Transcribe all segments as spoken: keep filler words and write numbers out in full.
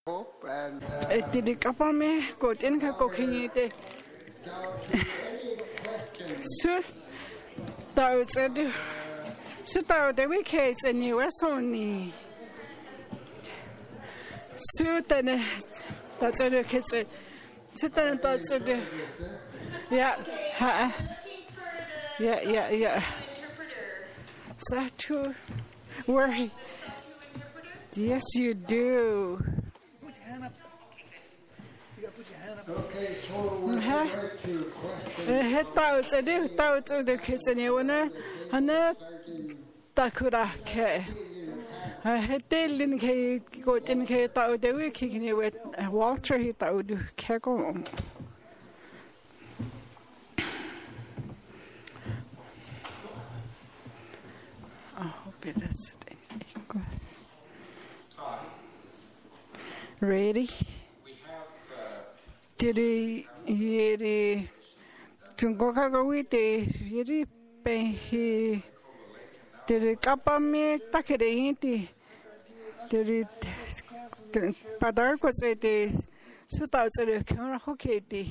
hope and uh, Did kapame go tin ka ko khingite su tao tsed su tao de we case in U S only su tane that's a kids su tane that's a yeah ha yeah yeah yeah so to worry yes you do. okay, total with regard to question. Het tao ze de tao ze de kitsene wana hana takura ke. Het delin ke go tin ke tao de we kikine we Walter he tao du ke go. I hope that's it. Ready? Diri yeri tungoka gawite yeri pehi diri kapame takere inti diri padar ko sete suta tsere kara hoketi.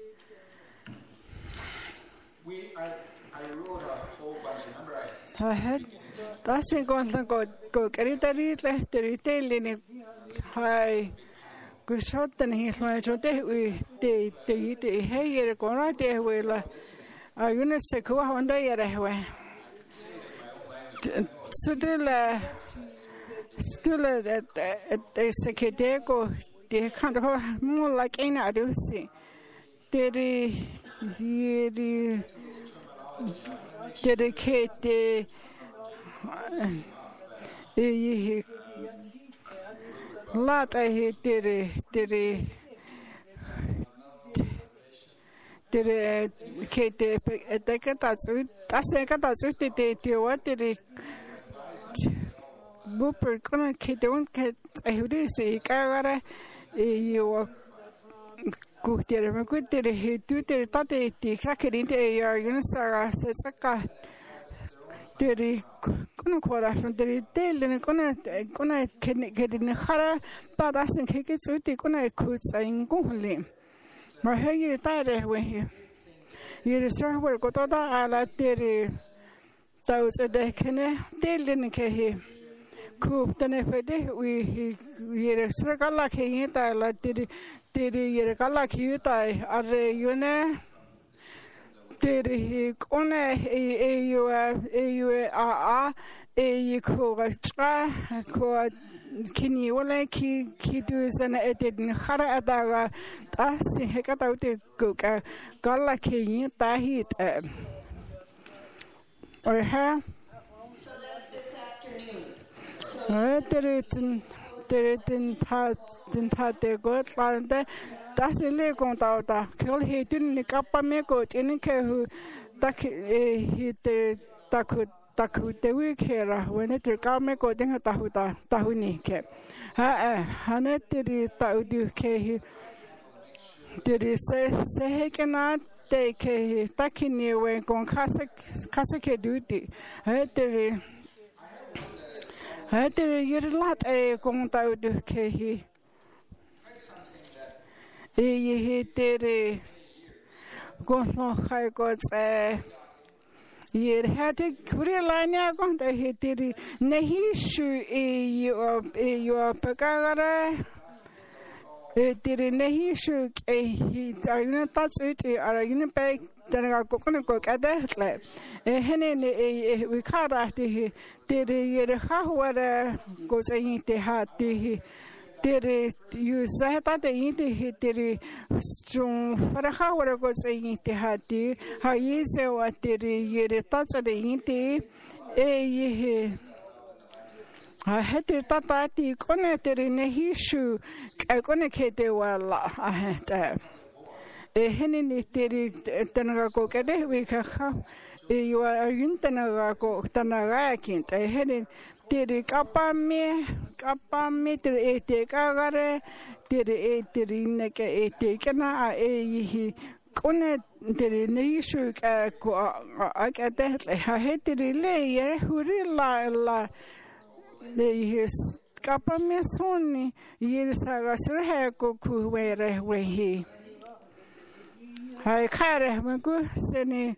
We I I wrote a whole bunch. Remember I I had that's in go go go keritari le diri telini hai Gushotan he's my jote we de de de hey gona de we la ayuna seku honda yere we sudula stula at at seketego de kan ho mo like ina do see de de dedicate eh Lot I hit did did did Kate at the Katatsu. That's a Katatsu did what did it Booper gonna Kate don't get I would say Kara you were good there good did he do the tate the cracker into a yard Unisara says a cat. Diri kuna kwara from diri dele kuna kuna kedin khara padasin keke tsuti kuna kutsa ingule mar hegi tare we yiri server ko toda ala diri tawts de kene dele ke he ku tane fede we yiri serkala ke ta la diri diri yiri kala ki ta are yune Diri kone e you e you a a e you ko tra ko kini wala ki ki du sana edin khara adaga ta se ka ta te ko ka gala ki ta hit or ha so that's this afternoon so diri tin diri tin ta tin ta te go tlande that's a little da kill he didn't kappa me go in ke who tak he the taku taku the week here when it come go then ta hu ta ta hu ni ke ha ha ne ti ta du ke he did se se he cannot take he takini we gon kasa kasa ke duty ha ti ha ti yir lat e gon ta du ke he e he tere gonlo khai ko tse yer hate kure lania gon ta he tere nahi shu e yo e yo pakagara e tere nahi shu e he tarina tatsuti ara yune pe tanga ko kono ko kada tle e hene ne e we khara te tere yer khawara ko sai te ha te Diri you sahata de indi diri strong faraha wara go saying te hati ha yise wa diri yere tatsa de indi e ye ha hati tatati kone diri nehishu ka kone kete wala ahta e hene ni diri tanaga ko kede we ka ha e you are yuntanaga ko tanaga kin te hene Diri kapame kapame diri ete kagare diri ete rineke ete kana e hi kone diri neishu ka ko akate ha he diri le ye huri la la de his kapamesoni yirsaga sirhe ko kuwere wehi hai kare magu seni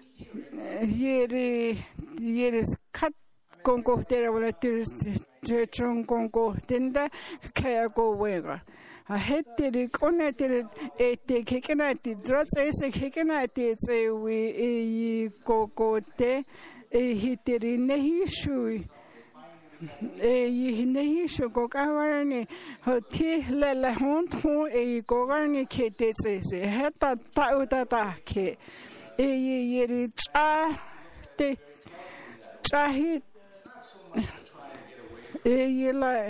yiri yiri kat kongo tere wala tir chung kongo tenda kaya go wega a hetiri kone tere ete kekena ti drotse se kekena ti tse wi e koko te e hitiri nehi shui e nehi shu ko kawarni ho ti le le hon ho e kogarni kete tse se heta ta uta ta ke e yiri cha te chahi e yila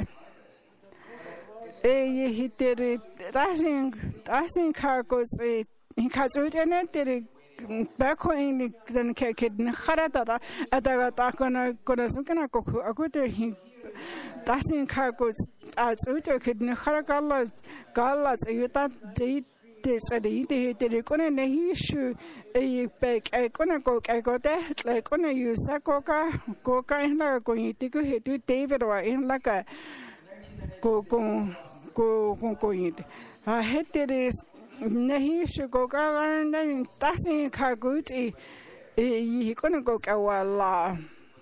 e hitiri tasin tasin kagos e kazutene tere bako in den keked kharata adaga ta kona kona sukana ko akuter hin tasin kagos azuter ked kharakalla galla yuta de de sadi de de kona nehi shu e pek e kona ko e ko te le kona yusa ko ka ko ka ina ko yitiku hetu David wa in la ka ko ko ko ko ko yit a hetere nehi shu ko ka garan tasin kagut e e kona ko ka wala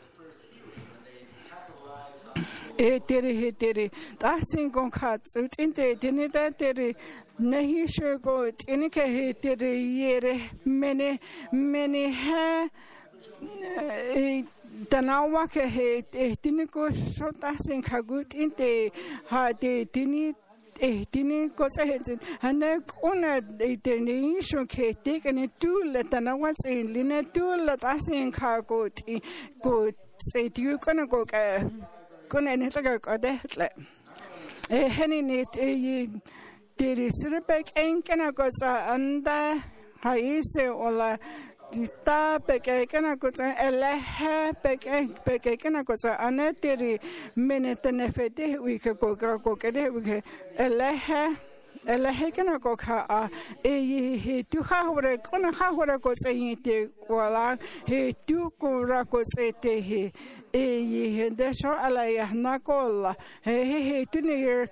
e tere hetere tasin ko ka tsut inte dinita tere nehi shu ko tini ke hetere yere mene mene ha e tanawa ke he tini ko so tasin kagut inte ha de tini e tini ko se he hana kona de nehi shu ke te kene tu le tanawa se line tu le tasin kagut ko se tu kona ko ka kona ne tla ko de tle e heni ne e Diri surpek enkena cosa anda haise ola dita peke kena cosa elehe peke peke kena cosa anatiri menetene fete wike koka kokede wike elehe elehe kena koka a e he tu hahore kona hahore cosa yite wala he tu kura cosa te he e he desho ala ya nakola he he tu ne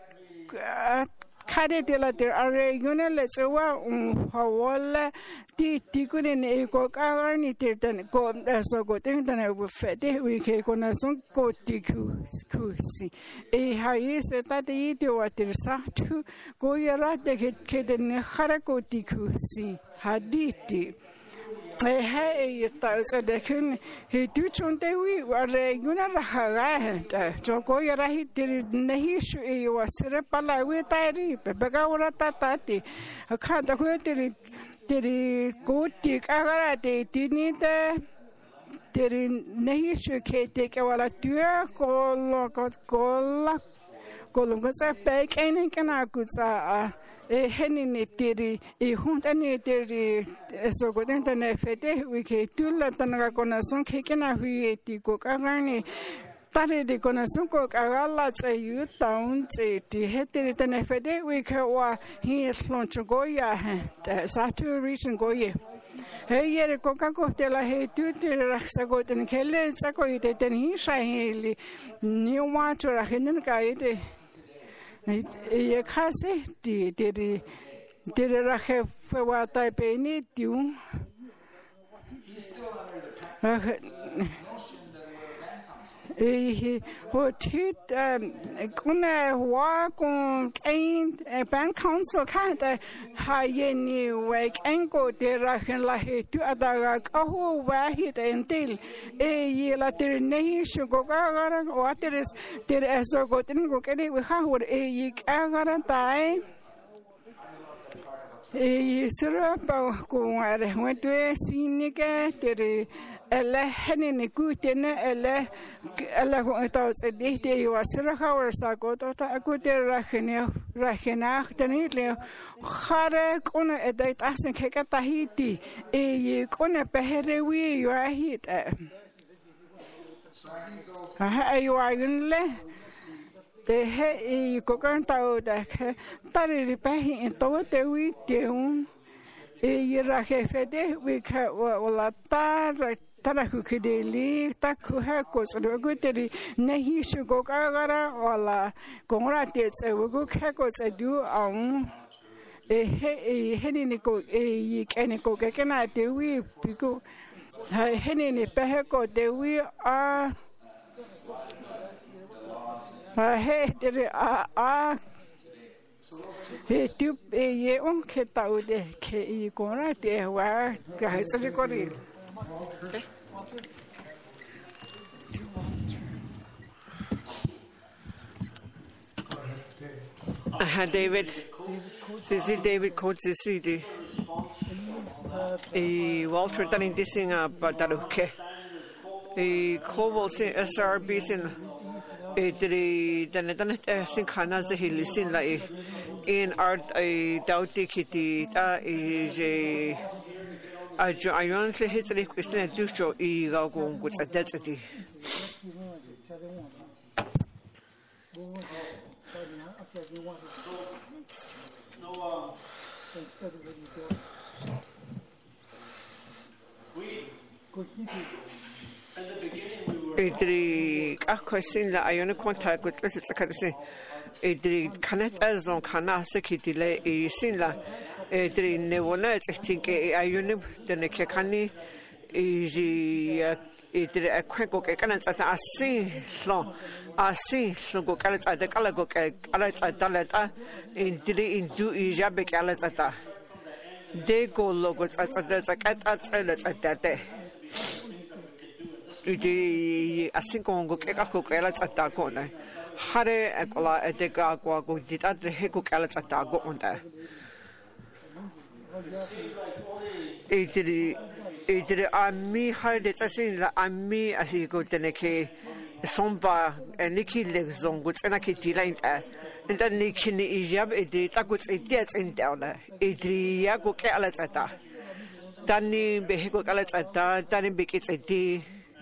Kade de la der are yuna le sewa um hawala ti ti kune ne ko ka ni ter tan ko so go ten tan u fete we ke ko na son ko ti ku ku si e hai se ta ti ti wa ter sa tu ko yara de ke de ne khara ko ti ku si haditi e he ta se de kun he tu chonte wi are yuna ra ha ta jo ko yara hi tir nahi shu e wa sire pala wi ta ri pe ga ora ta ta ti kha da ko tir tir ko ti ka ga ti ti ni de tir nahi shu ke te ke wala tu ko lo ko ko la ko lo ko sa pe ke ne kana ku sa e heni ne tiri e hunta ne tiri so go tenta ne fete we ke tulla tanaga kona son ke kena hui ti ko kagani tare de kona son ko kagala tse yu taun tse ti hetiri tane fete we ke wa hi sloncho go ya ta sa tu reason go ye he yere ko ka ko te la he tu te raksa go ten kele sa ko ite ten hi sha heli ni wa to ra henen ka ite e kase ti ti ti ra he fue wa ta pe ni tu e ho tit kuna wa con kein ban council ka ta ha ye ni we ken ko te ra hen la he tu ada ka ho wa hi te entil e ye la ter nei shu go ka ga wa ter ter eso go tin go ke ni we ha ho e ye ka ga tai e sura pa ko are ho te sinike ter ele hene ne kutene ele ele ko ta se de de yo asra khawar sa ko ta akute rakhne rakhna tani le khare kona edait asen ke ka tahiti e kona peherewi yo ahit ha ayo agunle te he e ko kan ta o da ke tari ri pehi en to te wi te un ira hefede we ka wala tar taraku kideli taku ha ko sro guteri nahi shugo kagara wala kongra te tsewu ka ko tsedu ang e he he ni ko e kene ko kena te wi piko ha he ni pe ko te wi a ha he te a a he tu e ye on ke tau de ke I kongra te wa ka tsri ko ri Uh, David, Sisi David Coates Sisi, e Walter Dunning dissing a Badaruke, e Cobol S R B sin, e the Danadan Sin Kanas the Hill sin like in art a Doughty Kitty, that is a ironically hits a question at Dusho E. Gago with a density. Idri akwasin la ayona contact with let's say idri connect as on kana sekitile e sinla idri nevona think ayona the nekani is idri akweko kana tsata asi lo asi lo go kala tsata kala go kala tsata leta idri indu ijabe kala tsata de go logo tsata tsata tsata tsata 이 아싱공고 깨갖고 깨라 짰다고네 하래 에콜라 에데가고 하고 디다들 해고 깨라 짰다고 온다 이들이 이들이 아미 할데 짜신라 아미 아시고 때네케 somba niki legzongo tsenaki dilainta inda nikini ijab edi takut idiat indawla idri yago ke ala tsata tani behego kala tsata tani bikits edi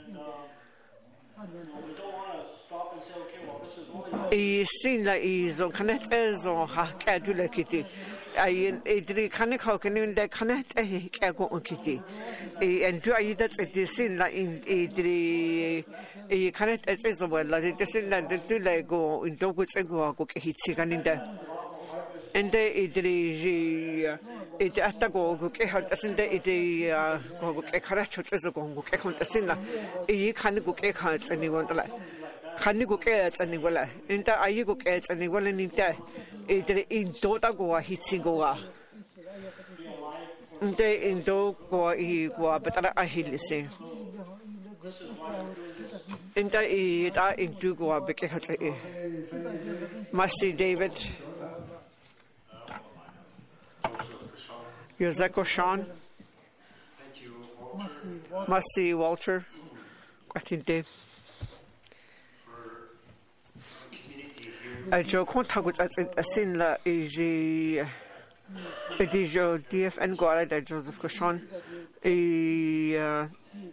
I seen that is on connect as on Hakadula Kitty. I idri connect how can you connect a Kago on Kitty. And do I that it is seen like in idri a connect as well, like it is that the two like go in Doguts and go hit second in there. And they idri it at the go, okay, how doesn't it go a carachot as a go, okay, Hontasina. You can't go cake hearts anyone like. Can go cats and well, in that I go cats and well in that it in Dota go a hit single. They in do go a go, but I hear listen. In that it are in do go a big hat. Mercy, David. You're Zeko Sean. Thank you, Walter. Mercy, Walter. What in there? I joke contact with a sin la is a D F N Guala that Joseph Cochon a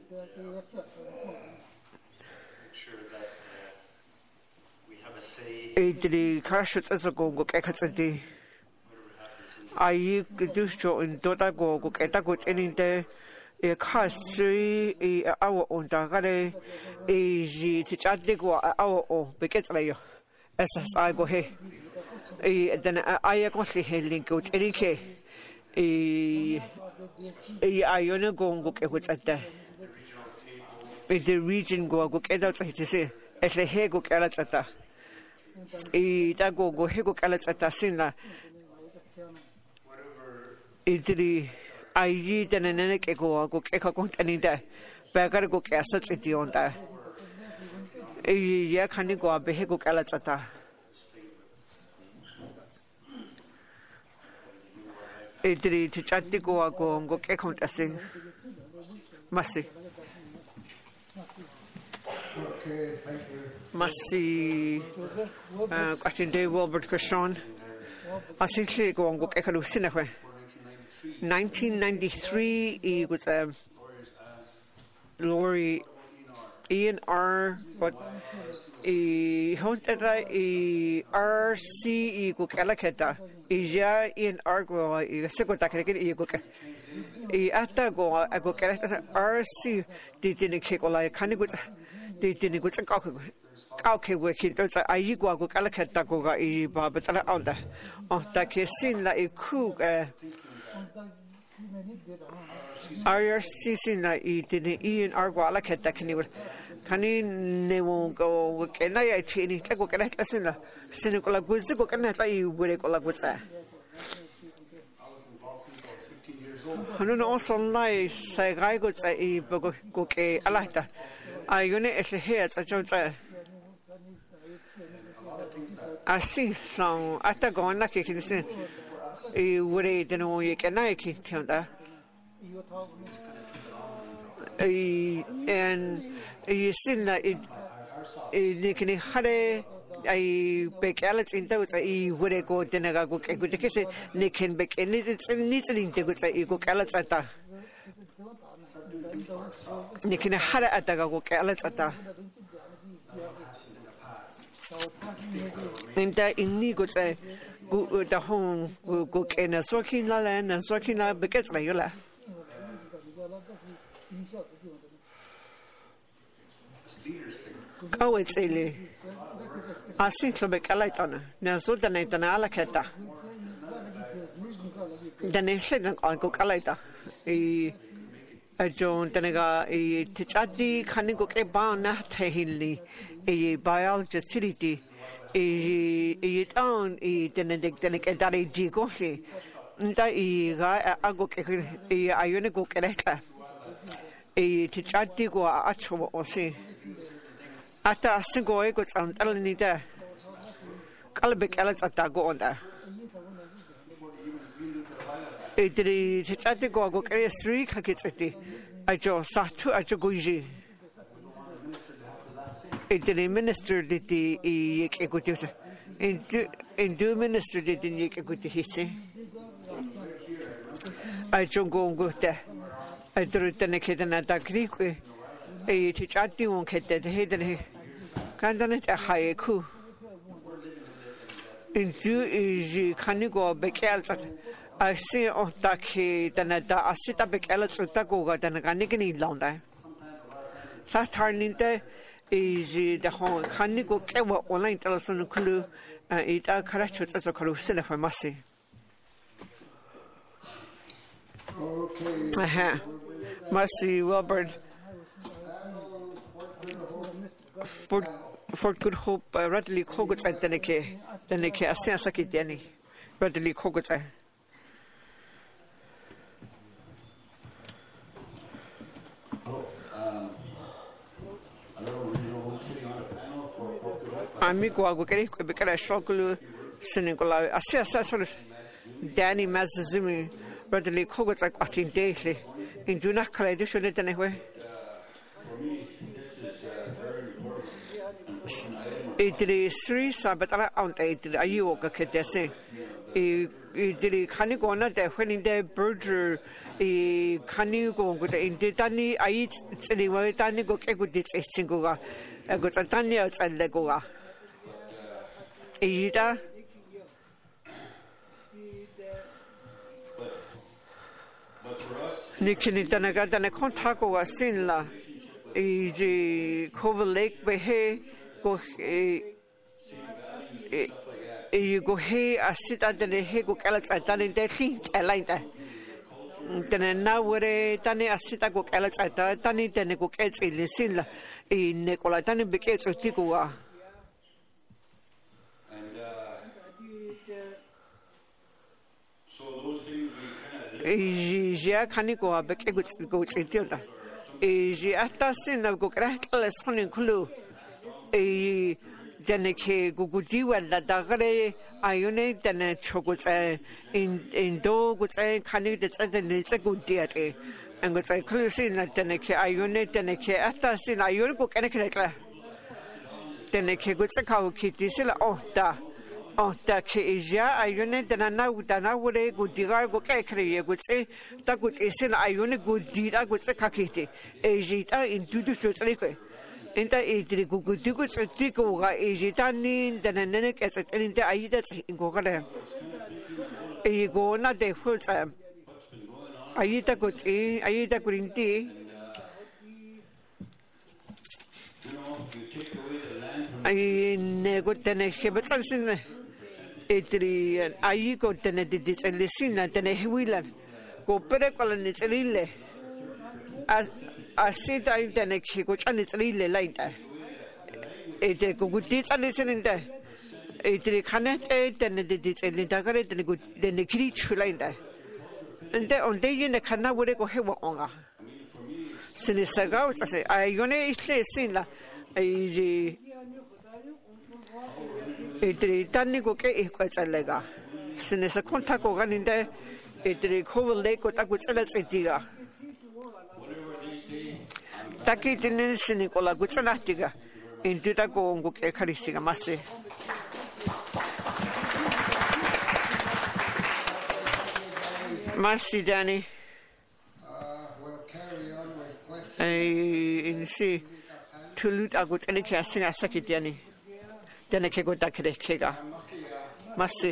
a the carshot as a go go at a day. I do show in Dota go go at a good any day. A car three a hour on Dagare a G to chat de go hour or because like S S I go he then I got the link out any case a Iona go go at the is the region go go at out to say as a he go at that a that go go he go at that sinla is the I read and an enec go go echo any day bagger go assets at the on that. Yeah, can you go a behego calatata? Idri to Chatigo go and go account as sing. Mercy. Okay, thank you. Mercy. Uh, I think they will, but Christian. I think go and go account Sinaway. nineteen ninety-three, it was a Lori. Ian R but i hontera i R C i go kalaketa i ja Ian R go i sekota kere i go ka i ata go a go kalaketa R C di dini ke ko la kani go di dini go ka ko ka ke we ki to ai go go kalaketa go ga i ba betala onda oh ta ke sin la i ku R C sin la i dini Ian R go kalaketa kani Kani ne won't go and I chini go can I listen la cynical goods go can I try you with a goods. I don't also like say I go say go a alata. I unit at the heads I don't say. I see some after going lucky to listen. You would eat and all you can I keep tell that. And you see that it you can hurry I bake Alex in those I would go then I go a good case they can bake and it's needs to go say you go Alex at that you can hurry at the go Alex at that and that in me go say go the home will go in a soaking land and soaking la because my yola. Oh, it's really. I think to make a light on it. Now, so the night and alaketa. Then I said, I'll go a lighter. A John Denaga, a Tichadi, Canigo Ebana, Tahili, a biologist, a town, a Denedic Denicadari Gigoshi, and I go a Ionico Kereka. A Tichadi go a Acho or say. After a single ego, I'm telling you there. Calbic Alex at that go on there. It did Tichadi go go carry three kakitsati. I just sat to a joguji. It did a minister did the equity. In do minister did the equity hit. I don't go go there. I drew the naked and at that Greek. A Tichadi won't get that head. Can't a high coup. In do is can you go back else? I see on Taki than at the Asita Bekelas with Tagoga than a Ganigani Londa. That turning there is the whole can you go Kewa online telephone clue and it are correct as a corruption of a massy. Okay. Aha. Massy Robert. For for good hope, Radley Kogut and Deneke, Deneke, a Sensaki Denny, Radley Kogut. Amigo, I will get it because I shock you, Senegal. I say, Danny Mazazumi, Radley Kogut, like what in daily. In do not collide, should it anyway. It is three Sabatara on eight. Are you okay? It is can you go on there when in the burger? Can you go with the Inditani? I eat anyway. Tani go with this single. I got a Tanya and Legoa. Ida Nikinitanaga than a contact or a sinla. Is a cover lake by hay. Go you go hey, I sit at the hay go Alex at done in the heat, I like that. Then now where Tani I sit at go Alex at that, Tani then go cats in the Silla in Nicola Tani Becats of Tigua. Yeah, can you go a beck go to Tilda? Is the Atasin of go crackle sonning clue. A Deneke Gugudiwa that Dagare Ione than a chocolate in in dog would say can you that's it's a good dear and would say closing that Deneke Ione Deneke Atasin Ione book and a character. Deneke would say how kitty silla oh da oh da Kesia Ione than a now than I would a good dear go cacre would say that would is in Ione good deed I would say kakiti. A jita in two to three. Inta idri gugudigu tsitigu ga ejitani danane ketset inta aida ingogale. Ego na de fulsa. Aida guti, aida gurinti. I nego tene shebetsin. Idri ayi go tene didis and lisina tene huilan. Go perekolan it's lille. As I see that in the next which and it's really like that. It a good deeds and listen in there. It cannot aid and the deeds and the dagger and the good then the creature like that. And then on day in the canal would go have on. Sinisago, I say, I only say sin. I it done go get quite a lega. Sinisa contact organ in there. It recover lake what I could sell at Setiga. Taki tinin sinikola gutsanatiga into the go and go carisiga masse. Massy Danny. We'll carry on with questions. I see to loot a good any casting a saki Danny. Then I can go back to the kega. Massy.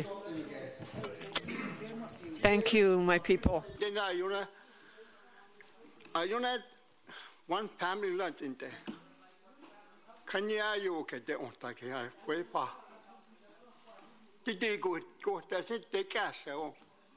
Thank you, my people. Then I, you know, I, you know, one family lunch in there. Can you get the on take here? Way far. Did they go go does it take cash? Oh,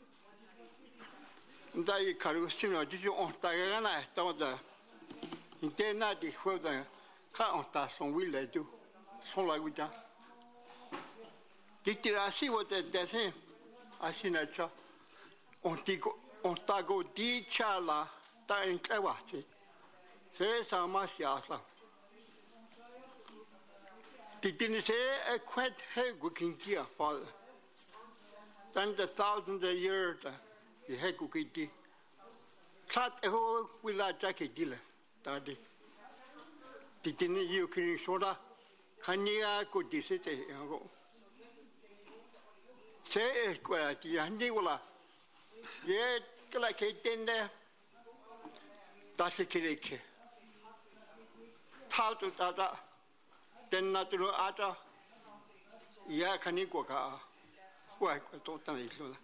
they carusino, did you on take and I thought that in there not the whole the car on that some will they do. So like with that. Did I see what they say? I see that job. On tigo on tago di chala ta in clewati. Se sama siasa. Didn't say a quite hey cooking gear father. Then the thousands of years he had cooking tea. Cut a whole willa jacket dealer. Daddy. Didn't you can soda? Can you go this it? Say a quality and Nicola. Yet, like a tender. That's a cake. How to Tata, then not to know Ata. Ya Kanikoka. Why, totally.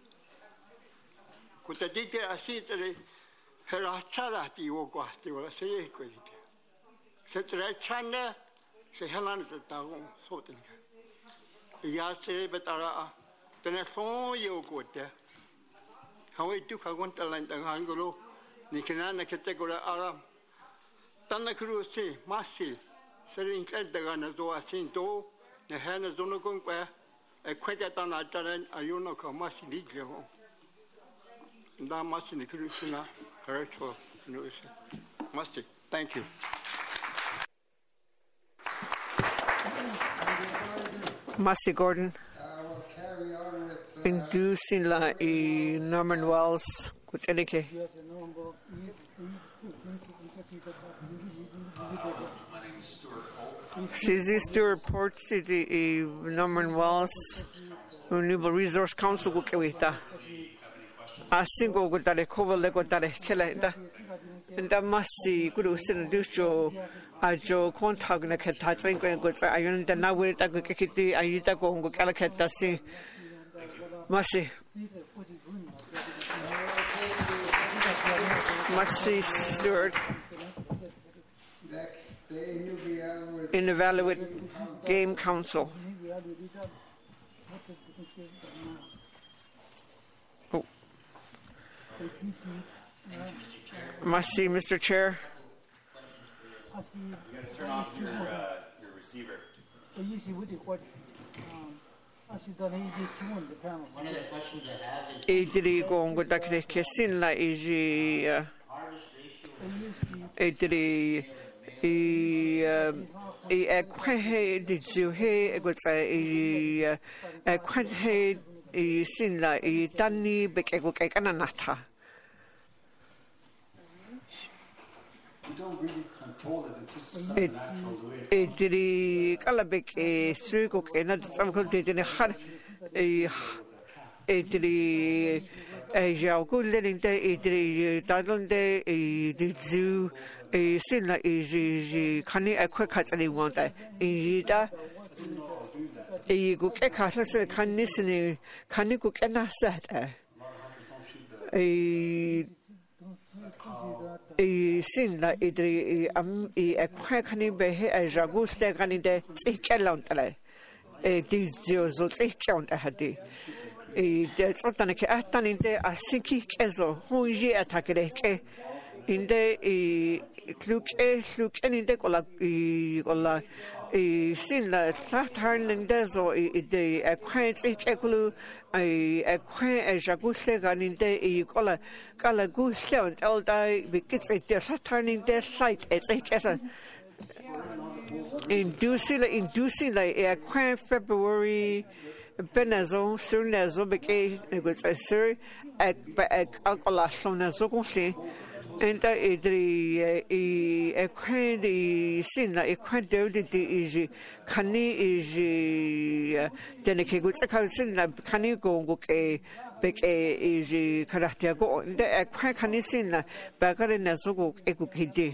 Could the detail I see today? Her charity or guasti or a say quality. Set the right channel, say Helen the town, sorting. Yasay Betara, then I saw you go there. How I took a one talent and Hangolo, Nikanana category Aram. Tana Cruci, Massi, selling Cadagana do a sin do, the Hannah Zonogon where a quacket on a talent, a eunuch of Massi Ligio. And that must in the Crucina, correct for Massi. Thank you. Massey Gordon. I will carry on with uh, Inducing la i Norman Wells Kutenike. Susie Stewart Port City Norman Wells Renewable Resource Council Kukewita. A single good that a cover lego that a killer. And that must see good Ducho. A Joe contact na cat drink and goods. I don't know where that good kitty. I eat a go and go calicat. That's it. Massey. Massey Stewart. next day in Uvalde. In Evaluate Game Council. Oh. Massey, Mister Chair. You got to turn off your uh, your receiver. One of the questions I have is Idri gongo dakre kesin la iji harvest ratio. idri i i ekwe dizu he egotsa i ekwe he i sin la i tani bekego kekana nata. You don't really control it, it's just not natural the way it Idri kalabek e suiko ke na tsamko de ne har e idri ja gullin de idri dadon de de zu e sin la e ji khani a quick cut any want that e da e go ke kha se khani sini khani go ke na sa da e e sin la idri am e a quick khani be he a jagus de khani de tsikkelon tale e di zo zo tsikkelon da hadi e de tsotana ke atani de asiki kezo hunji atakere ke inde e kluke kluke inde kola e kola e sin la tatharn de zo e de akwent e kulu e akwen e jagusle ganinde e kola kala gusle und elda bikitse de tatharn de site e kesa inducing inducing like e akwen February Benazo, Surnazo, Beke, was a sir at Alcolasona Zogonse, and the a quaint sin, a quaint dirty is Cani is Deneke, which I can sin like Cani go, a Beke is Caratia go, the a quaint Cani sin, Bagarina Zogo, Eguki.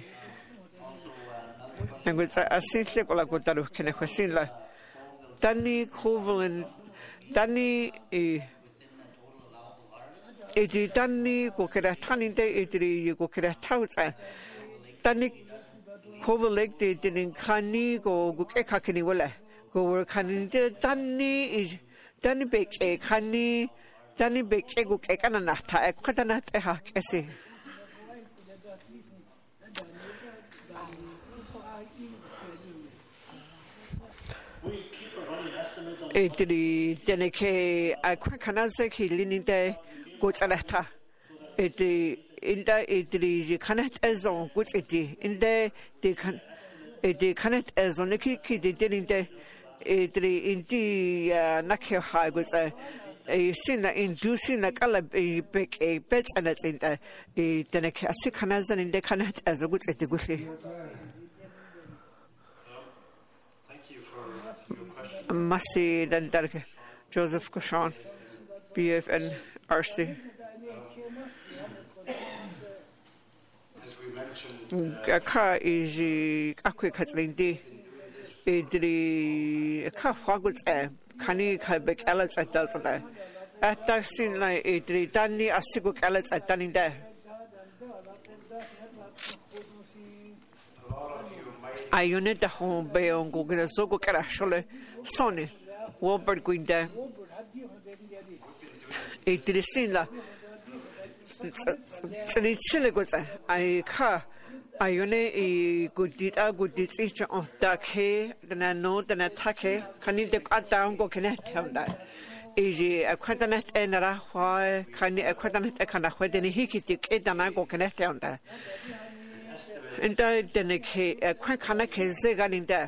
And with a simply like what I can have seen like Danny Covalent. Danny e e Danny go kera tani de e go kera tausa Danny Kovalek de din khani go go ke khakini wala go wor khani de Danny is Danny be ke khani Danny be ke go ke kana na tha ek khata te ha kese Edri deneke a kwakanaze ki lininde gutsalata edri inda edri kanat ezon gutsiti inde de kan edri kanat ezon ki ki de deninde edri indi nakhe ha gutsa e sina inducing la kala bek e bet anatsinda e deneke asikanazan inde kanat ezon gutsiti gusi Massey dan Darke Joseph Cauchon, B F N R C. As we mentioned, Ka is a quick Catlindi. Idri ka Hogwarts air, Kani Kabek Alex at Delta. At that scene like Idri Danny Asigo Alex at Danny there. I unit the home bay on Google Zogo Karashole, Sonny, Walbert Guinda. A Dilisilla. Siligosa, I car. I une a good deed, a good deed each on dark hair, then I know, then attack her. Can you cut down go connect him that? Easy a quadrant and a why can you a quadrant a kind of wedding he could take and I go connect down there. And I didn't a quite kind of case in there.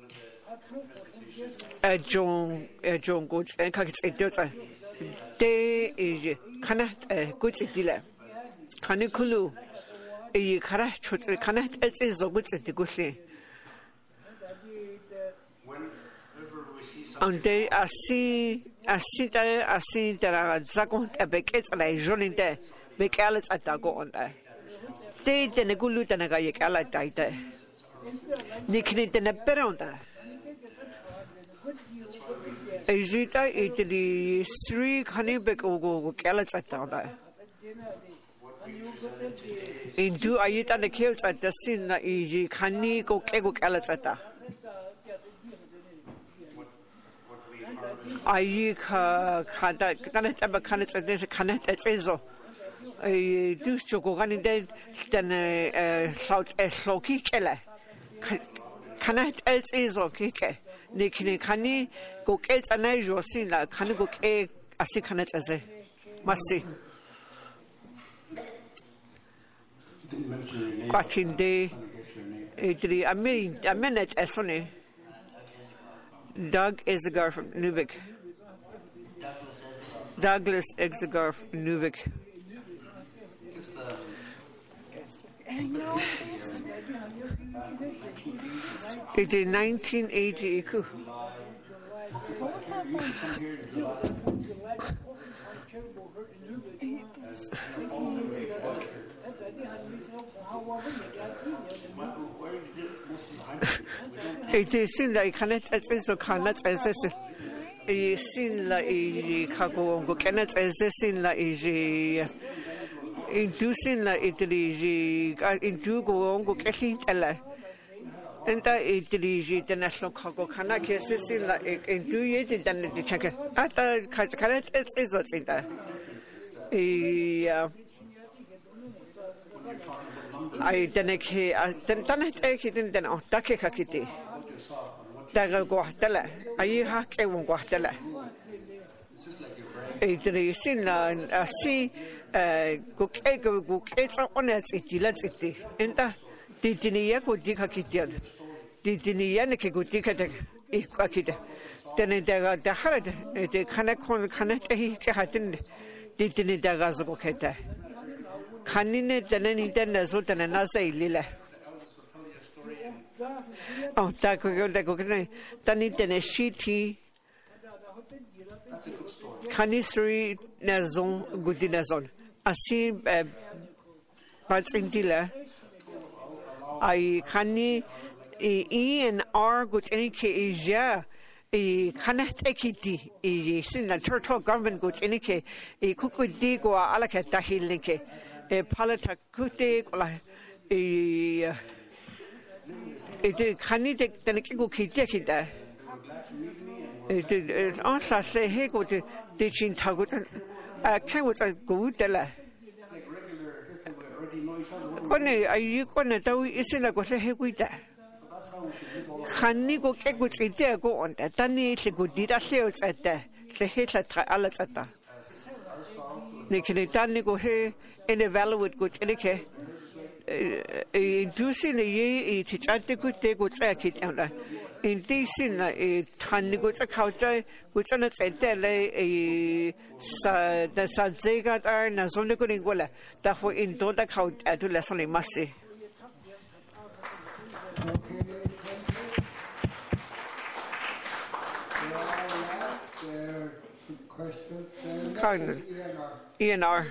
A John, a John good and cockets a daughter. They is connect a good dealer. Caniculu, a carach, connect as is a good at the goosey. And they are see, I see there, I see there are Zagon, a beckets and I join there, make Alice at the go on there. They then a good loot and a guy like that. Nickname then a peronda. Is it the three cannibal go gallets at there? In two I eat and the kills at the scene that is canny go kego gallets at that. I can't ever connect at this connect at Ezo. I do to go running dead than a south a slow killer. Connect as Ezo kicker. Nickney canny go get an usual scene like can go egg as he connect as a must see. Quatin day, a minute, a minute as funny. Doug Ezigar from Nuvik. Douglas Ezigar from Nuvik. It is nineteen eighty. It is in like cannot as is or cannot as is. It sin la e kago go cannot as is in la e inducing la Italy into go on go catching ella. And I Italy the national cargo cannot kiss in la into it than the check. At the cannot is what's in there. I didn't hear, I didn't take it in the Takakiti. Daga Guatella, I hack a Guatella. Italy sin la see cook egg cook it's on it, let's it. And that did Dinia go Dikakitian. Did Dinianake go Dikatek, Equakita. Then there the hard, the Kanakon Kanaki Katin, did Dinidagas Boketa. Canine Danani Denazot and Anasa Lila. Oh, Taco the Coconut, Danny Deneshiti Canisri Nazon Goodinazon. I see Bats in Dilla. I canny E and R good any case, yeah. E cannot take it. E sin the turtle government good any case. E cook with digo alaka tahilink. E palata kute e it canny take the Nikigo Kitakida. It also say hey go to teaching Tagut. I can't with a good della. When are you gonna do isn't a go say hey with that? Can you go get with it? Go on that. Danny is a good did a sales at that. The hit at Alasata. Nicky Danny go here and evaluate good educate. Inducing a year, teach at the good day good circuit on that. In this in a tiny good culture, which on it said a the Sanzega are Nazona good in Gola. Therefore, in don't account at the lesson in Massy. Kind E N R.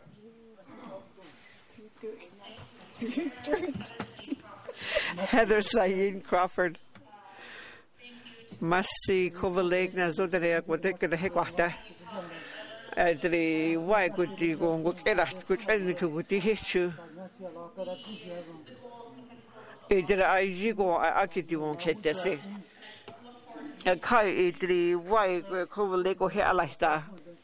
Heather Sayin Crawford. Massy Kovaleg Nazodere, what they could have got. At the why good you go and go get us good send to good issue. Either I go, I actually won't get the same. A car, either why Kovaleg or hair like that.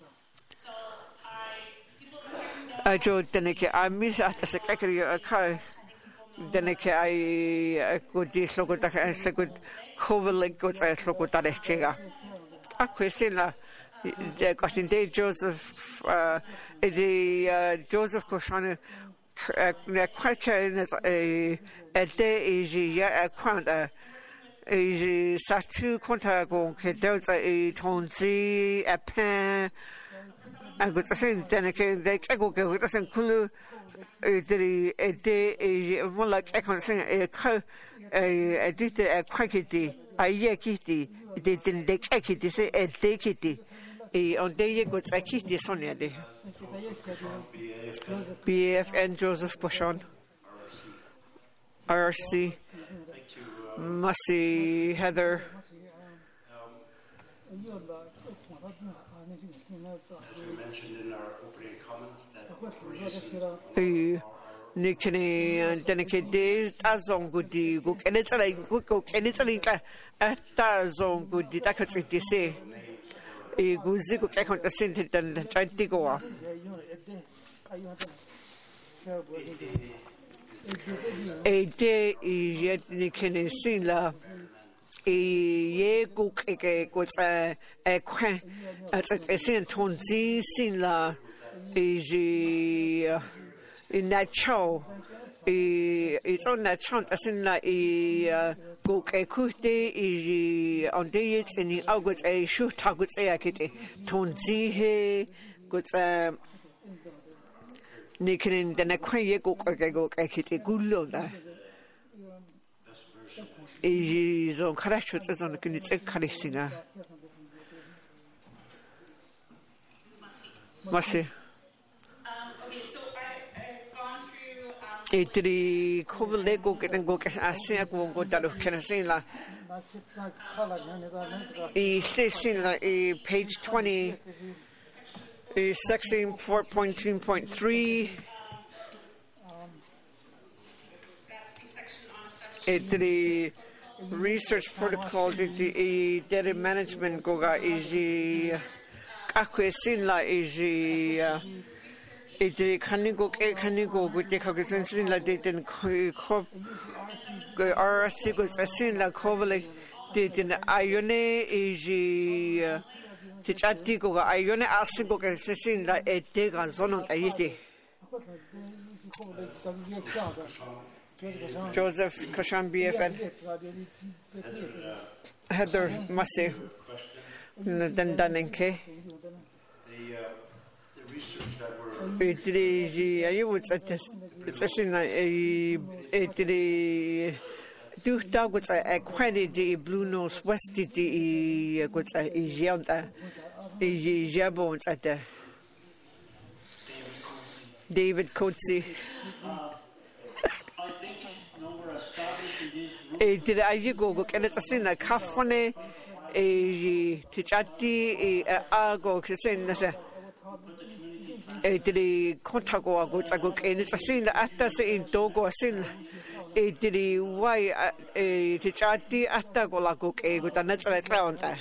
I told Deneke, I miss at the secretary a car. Deneke, I could this look at a second Kovaleg goes a look at a chega. A question, got in day Joseph, the Joseph Koshana, quite carrying a day is a quant. A Satu Contago, Delta a Tonzi, a pen. I got the same then again, they go with us and Kulu, a day, a one like I can say a cow, a did a quackity, a yakiti, they didn't take a kitty, say a day kitty. A on day you got a kitty, Sonia day. B F and Joseph Poshon, R C, Massy, Heather. As we mentioned in our opening comments, that reason Nickney and Delicate days as on good book, and it's a good cook, and it's a little at thousand good deducts it say. A good zig check on the scented and tried to go. A day is yet Nickney Silla. A cook a good a quack at a scent on Z Sinla is in that show. It's on that chant as in like a cook a cook day is on day it's in the August a shoot target a kitty. Ton Z he good Nicking then a quay cook a go a kitty good loader. Is on Karashut as on the Karisina. Masi. Um, okay, so I, I've gone through. Um, Itri kovle go get and go get asia go go dalu kenasin la. E station la e page twenty. E section four point two point three. that's the section on establishing. Itri research protocol the data management goga is akwesin la is itri kanigo ke kanigo with the cognition la deten ko R S C go asin la kovle deten ione is tichati goga ione asigo ke sesin la etega zonon ayiti Joseph Kashan B F N Heather Massey Dandanenke The, uh, the research that we're Itri I would say it's a sin itri do dog with a quantity blue nose west the good a yelda a jabons at the David Coetzee. E dire ai go go kene tsina kafone e tichati e ago ksen nasa e dire kontago ago tsago kene tsina atta se in dogo sin e dire wai e tichati atta go lago ke go tanatra tlaonta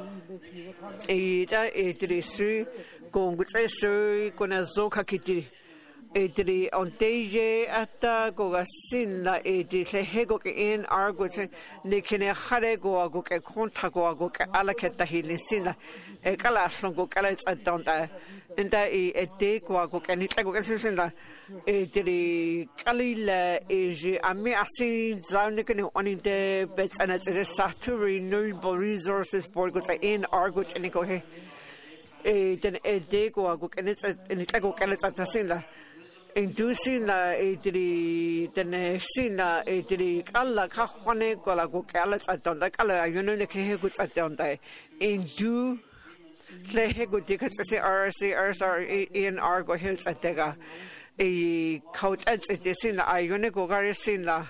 e da e dire su go ngutse su kona zoka kiti Edri on deje ata goga sin la edi le hego ke in argo te ne kene khare go ago ke konta go ago ke ala ke ta hilin sin la e kala son go kala tsatonta enda e ede go ago ke ni go ke sin la edri kalila e je ami asin zaune ke ne onin de betsana tse satu renewable resources board go te in argo te ne go he e den ede go ago ke ne ni go kala tsatin la inducing la edri tene sina edri kala ka khone kola go kala tsatonda kala ayuno ne ke go tsatonda indu le he go dikats se R S C R S R in R go hills atega e coach at it sina ayuno go gare sina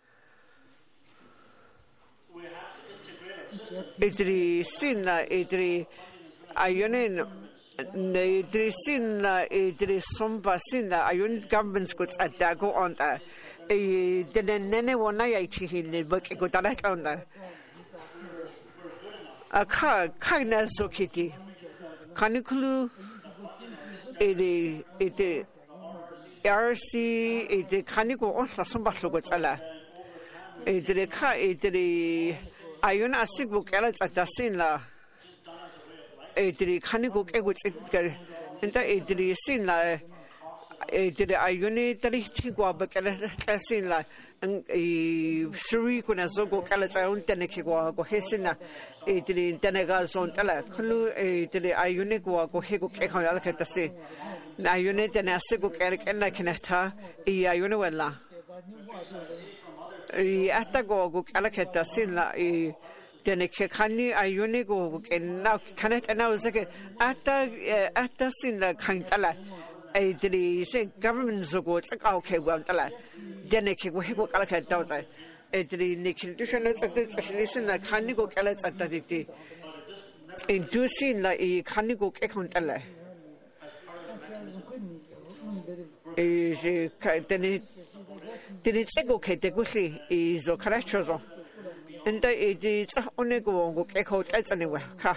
we have to integrate our system edri sina edri ayuno ne drisin la e drisom basin la ayun governments go at go on da e de nene wona ya chi hil bak go dala on da a ka kana zokiti kanikulu e de e de R C e de kaniko on la somba so go tsala e de ka e de ayun asibu kala tsatasin la edri kanigo kego tsikare enta edri sin la edri ayuni tali chigwa bakala sin la e suri kuna zogo kala tsaun tene kigwa go hesina edri tenega zon tala khulu edri ayuni go go hego ke khala ka tase ayuni tene asego kere kenna kinata e ayuni wala e ata go go kala ka tase la e tene ke khani ayone go kenna khanet na usake ata ata sin la khantala ai dri se government zo go tsaka ke wa tala tene ke go hego kala ka tawta ai dri ne conditional tsate tsalisin la khani go kala tsata diti inducing la e khani go ke khantala e je ka tene tene tsego ke te gusli e zo karachozo and it is only go go ke ko ta tsane wa ka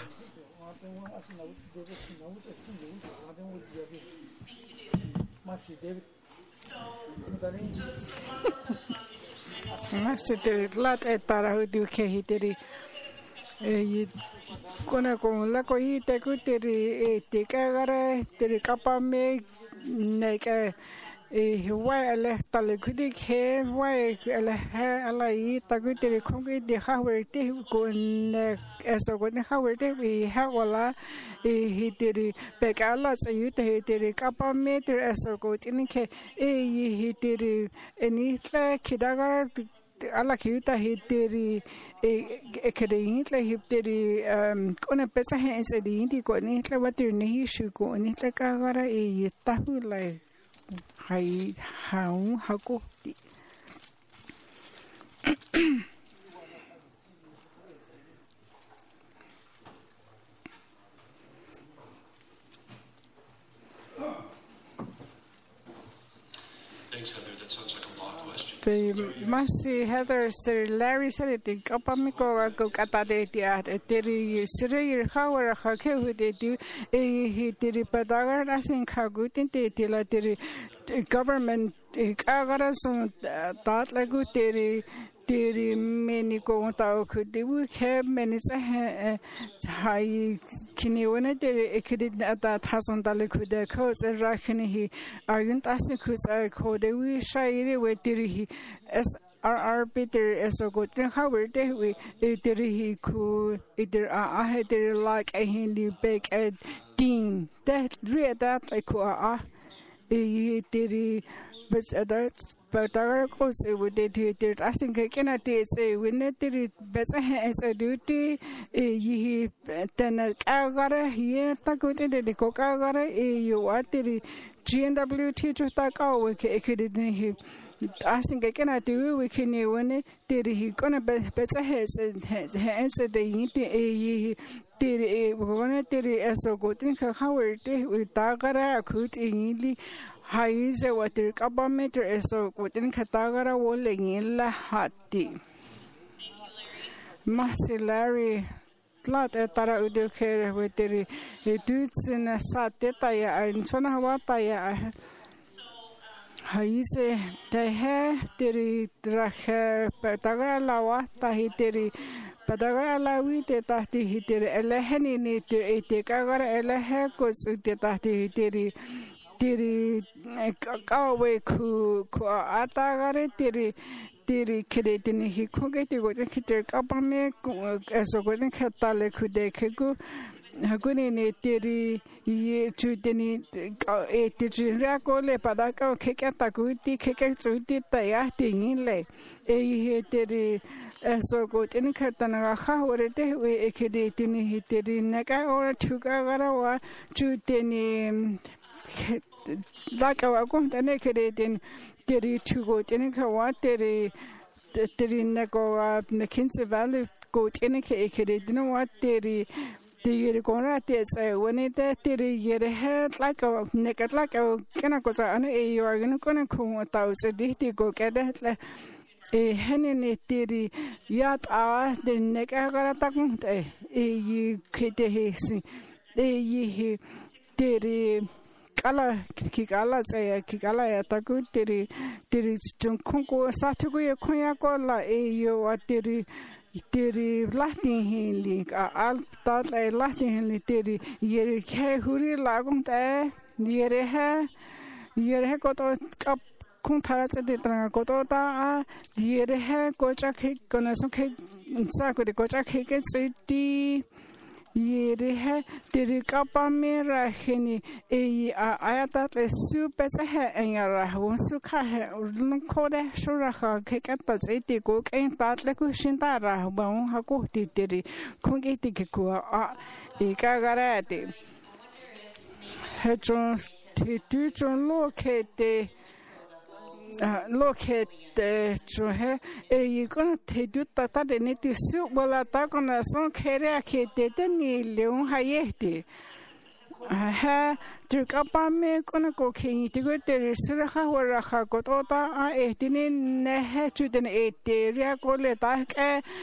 Master lat et para du ke hiteri e kona ko la ko ite ku teri e te ka gara teri kapa me ne ka e wa ele tale kudi ke wa ele ha ala I ta ku te ko ke de ha wer te ko ne eso ko ne ha wer te we ha wala e hiteri pe ka la tsa yu te hiteri kapa meter eso ko tin ke e hiteri eni tla kidaga alla kiuta hitiri e kerein le hitiri um kona pesa he se di indi ko ni le watir ni shu ko ni le ka gara e tahu le hai hau hako ti Thanks, Heather. That sounds like a law question. Te masi Heather Sir Larry said te kapamiko ko katade ti at te sire hawara khake hude tu e hi te padagar asin khagutin te te la te government agara son tat lagu te te meni ko ta ko de wu ke meni sa hai kini wona te ekid ata thason dal ku de ko se rakhni hi argun tasin ku sa ko de wi shaire we te hi as R R Peter eso go ten Howard de we te hi ku either a a te like a hindi big a team that read that like ku a e te but that's but our course would they did I think I cannot say we net it better as a duty ye then agora here taco de coca agora you what did G N W teacher taco we could he I think I cannot do we can you when it did he gonna better has answer the ye did it wanna did it as a good thing Howard with Tagara could in Haize water kabameter eso kutin katagara woleng la hati. Masilari tlat etara udukere weteri dudes in a sateta ya and sona wata ya. Haize te he teri drache patagara lawa tahi teri patagara lawi te tahti hiteri eleheni ni te te kagara elehe kos te tahti hiteri tiri kawe ku ku atagare tiri tiri kreditini hi kuge ti gote kitir kapame eso gote khatale ku dekegu haguni ne tiri ye chutini e tiri rakole padaka kekata kuti keke chuti taya tingile e he tiri eso gote ni khatana kha orete we kreditini hi tiri naka ora chuka gara wa chutini like our company creating teri chugo tenika wa teri teri neko McKinsey Valley go tenika creating wa teri teri gona tese when it teri yere head like a nekat like a kana cosa ana e you are going to come out so dihti go get that e henene teri yat a the neka gara takun e yi kete hesi e yi teri kala kikala saya kikala ya taku teri teri chungko satugo ye khoya ko la e yo ateri teri latin hili al ta la latin hili teri yere ke huri lagum ta yere ha yere ko to kap khung thara che de tranga ko to ta yere ha ko cha ke kona so ke sa ko de ko cha ke ke ti yere he tiri kapame rahini e ayata le super he engara won su kha he urlun kode shura kha ke kata zeti ko ken tatle ku shinta ra ba un ha ko ti tiri konge ti ke ko a e ka garate he tron ti tu tron lo ke te look at the Johe, you gonna take you tata de neti soup, well, attack on a son carrier kate, then Leon Hayeti. Ha, took up on me, gonna go king, to go there, Suraha or a Hakotota, eighteen, nehe to den eight, ria cole attack,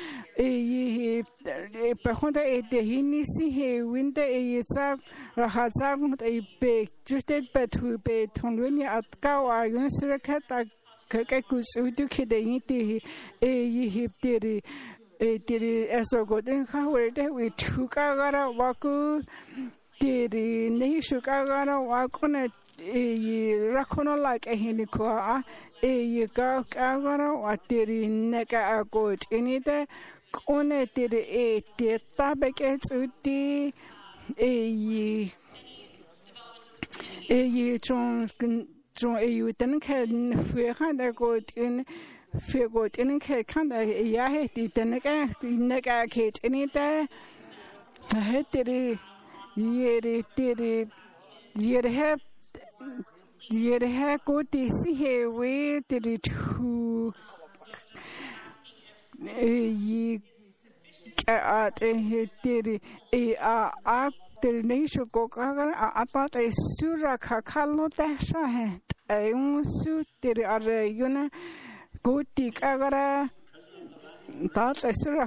a pehonda eight, he nisi, he winter a yitsa, Rahazam, a big, just a bet who paid Tonwinia at Kawa, Unisurakat, Kakakus, who took it, the a hip did it, did it as a good and Howard, we took our waku. Tiri nehi shukagara wakona e rakono like a hinikoa e yaka kagara watiri neka agot inite kone tiri e teta bekets uti e e chon chon e yuten kan fuhan agot in Figot in a kind of Yahit, the nega, nega kate in it. I had it, ye did it, ye have. Did have good to see here where did it who ye at a did a actor nation go about a sura cacalo dasha head a suit did a yuna good tick agara that's a sura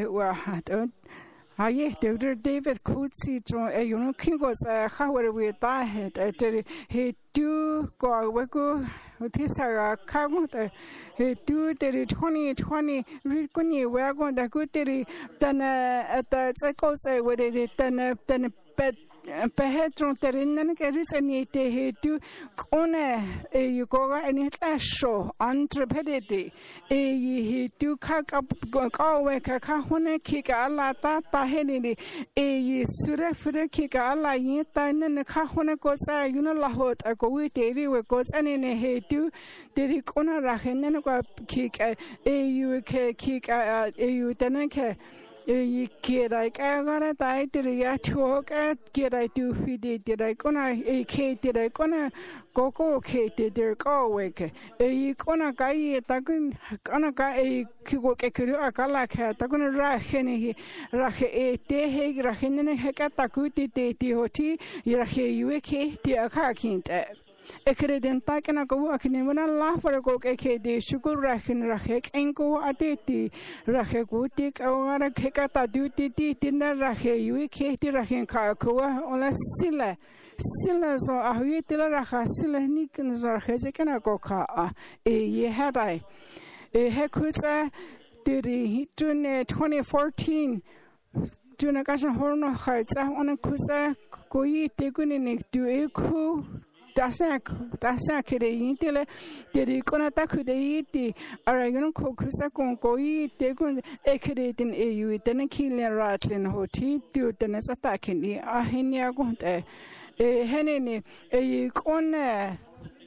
had Aye, David Coetzee, you know, King was a however we died. He do go away go. This are count. He do the twenty twenty. Really, we're going to go to the then at the cycles with it. Then then bed. Perhetron terinen kerisaniete he do one e you go any show entrepedity e he do cock up go away kakahone kick alla tata henini e surefre kick alla yeta and kahone goes a you know lahot a go with it we goes and in he do the corner rahen go kick e you kick a you tenake you get like I gotta die, did I talk at get I do feed it, did I gonna a Kate, did I gonna go go Kate, did there go awake? A gonna guy, tagun, gonna guy a kigok a kalaka, tagun raheni, rahe a day, rahin and hekatakuti, de hoti, yahe yuke, the akakint. Ekredin takena go akini wana la for go ke de shukul rahin rahek enko ateti raheguti awara kekata duty tinda rahe yu ke ti rahin ka ko ola sila sila so ahi tila raha sila nikin so rahe kana go ka e ye hadai e hekuza diri hitune twenty fourteen tuna kashan horno khaitsa ona kusa koi teguni du eku Dasa dasa kere intele deri kona takude iti arayon kokusa konkoi tegun ekredin eu den killen ratlin hoti du den satakini ahinia gonte e heneni e kona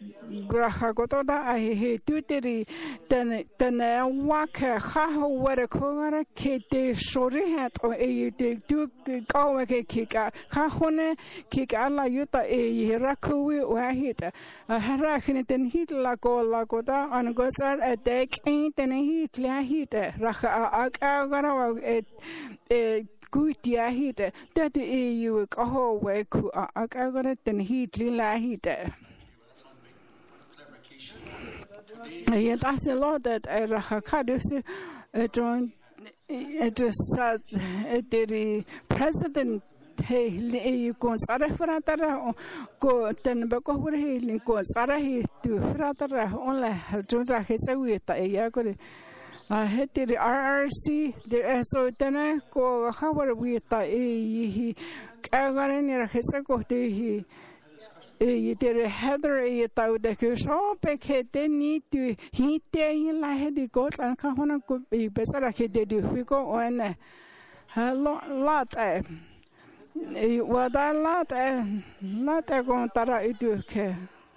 graha gotoda I he tuteri den den waka ha wara kora kete shori hat o e de du kawe ke kika ha hone kika ala yuta e rakuwi wa hita hara khine den hit la ko la goda an gosar a dek in den hit la hita raha agara e gutia hita that e you ko we ku agara den hit la hita. Yes, that's a lot that I recorded. It was the president. Hey, you go Sarah Fratara, go Tenbaco, he goes Sarah to Fratara, only Jota Hesawita, a Yago. I had the R R C, the S O Tena, go Howard with a he Kagaran Hesago, he. You did a header a tau de Kusho, Peke, they need to heat there in La Hedi Goat and Kahona could be better like they do. We go on a lot. What I lot and not a gon tara idu ke.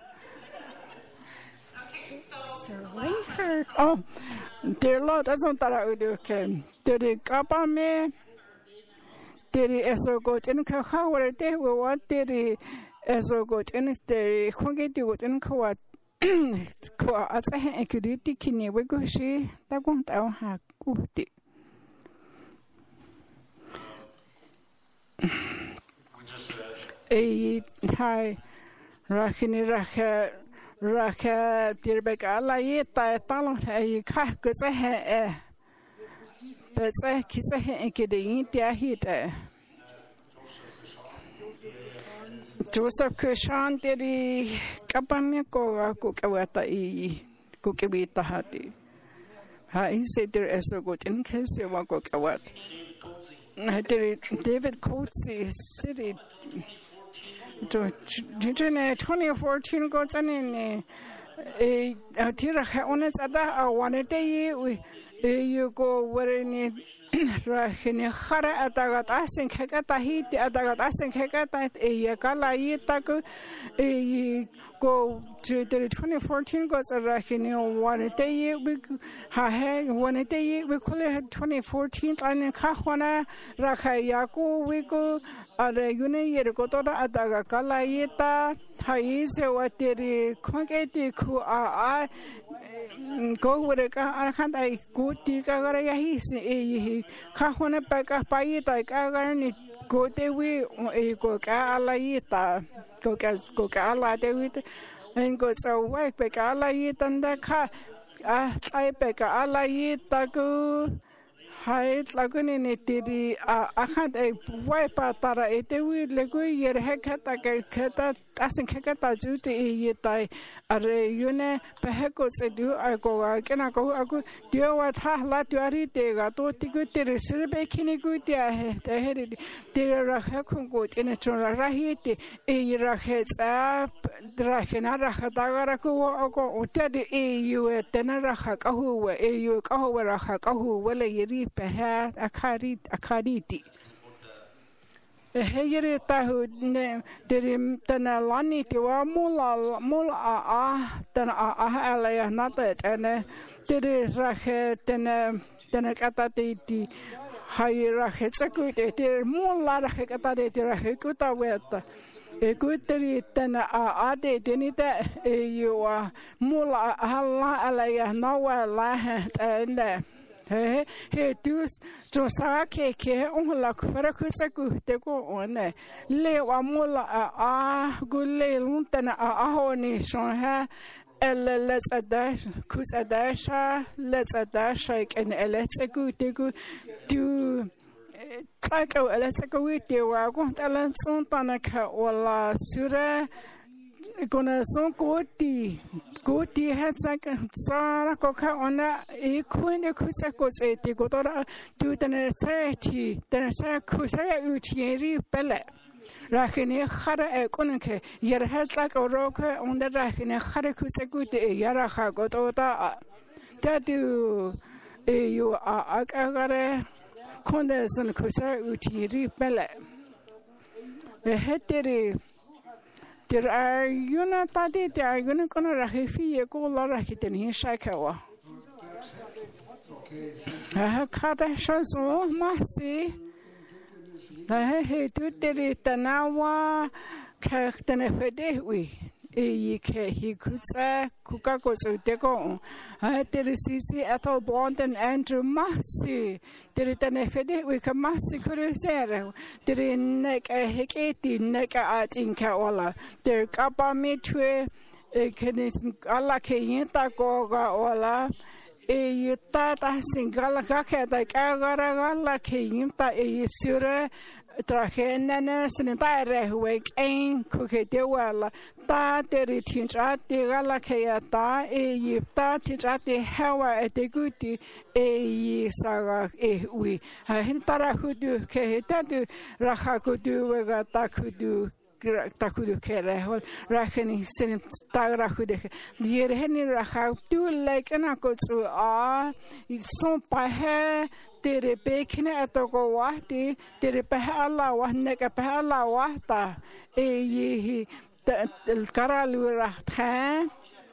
Oh, dear Lord, doesn't tara idu ke. Did it kapa me? Did it eso goat in Kahawa? They were what did it? Eso got in the Hongi got in Coat as a security kidney, we go she that won't out have good. A high Rakini Raka Raka Dirbeka Layeta talent a carcass a hair. But I kiss a hand in the heat. Joseph Kushan did Kapamiko Kukawata e Kukibita Hati. I said there is a good in case you want Kukawat. David Coetzee City twenty fourteen goes in a Tira Honest Ada. I wanted a year. You go where in Rahini Hara Atagat Asing Hekata Hit, Atagat Asing Hekata, a Yakala Yitaku, a go to the twenty fourteen goes a reckoning one day we have one day we call it twenty fourteen and Kahwana Rakayaku we go at a uni Yergotora Adaga Kalayeta Haise what the Kongeti ku are go with a can't I go to Gagara his Kahwana Baka Payeta Gagarni go te we go Galayeta. Go go gala David and go so work back ala yit and the car. I back ala yit tagu hide lagun it did I had a wipe out it will legu yer hekata keta doesn't kekata duty yet I are yune pehecos do I go I can go I go do what ha la to read they got to good there is baking good I had there are hekun good in a rahiti a rahets up drakenara hatagaraku or teddy a you at tenarahakahu a you kahura hakahu well a yeri pehat a karit a kariti. Heyere tahu ne derim tana lani tiwa mula mula ah tana ah alaya nata tana deri rahe tana tana kata ti hai rahe tsaku te der mula rahe kata te rahe kuta weta e kuteri tana ah ade denita e yo mula hala alaya nawa la tana he he dus to sa ke ke on la fara ku sa ku te ko on le wa mola a gulle luntana a honi son ha el let's adash kus adasha let's adash and let's go te go do tako let's go with you wa ko talan son tanaka wala sura gonna son goti goti hatsaka sara koka ona e kuine kusako se te gotora tu tene sati tene sa kusaya utieri pele rakene khara e konke yer hatsaka roka onda rakene khara kusako te yara kha gotota tatu e yo a akagare konde son kusaya utieri pele e heteri there are you not that there are going to rahifi go la rahitin in shakawa. I have cut a shot so massy. I hate to did it now. Captain of a day we. He could say, Kukako, so they go. I did a C C Ethel Bond and Andrew Massey. Did it an effect we can Massey could say. Did it neck a hekati, neck at in Kaola. There Kappa Mitwe, a Kenis Alakayenta Goga Ola. E you thought I sing Galakaka, like Agara Kayimta, a Sura. Trahenana sanitare week ain cookie de well ta deri tinja de galakaya ta e yipta tinja de hawa at the goody e saga e we hintara hudu ke tatu rahakudu wega takudu takudu kere rakeni sin tagrahude dier heni rahau tu like na ko tru a son pahe tere pekine atoko wahti tere pahala wahne ka pahala wahta e yi el karalu rahtha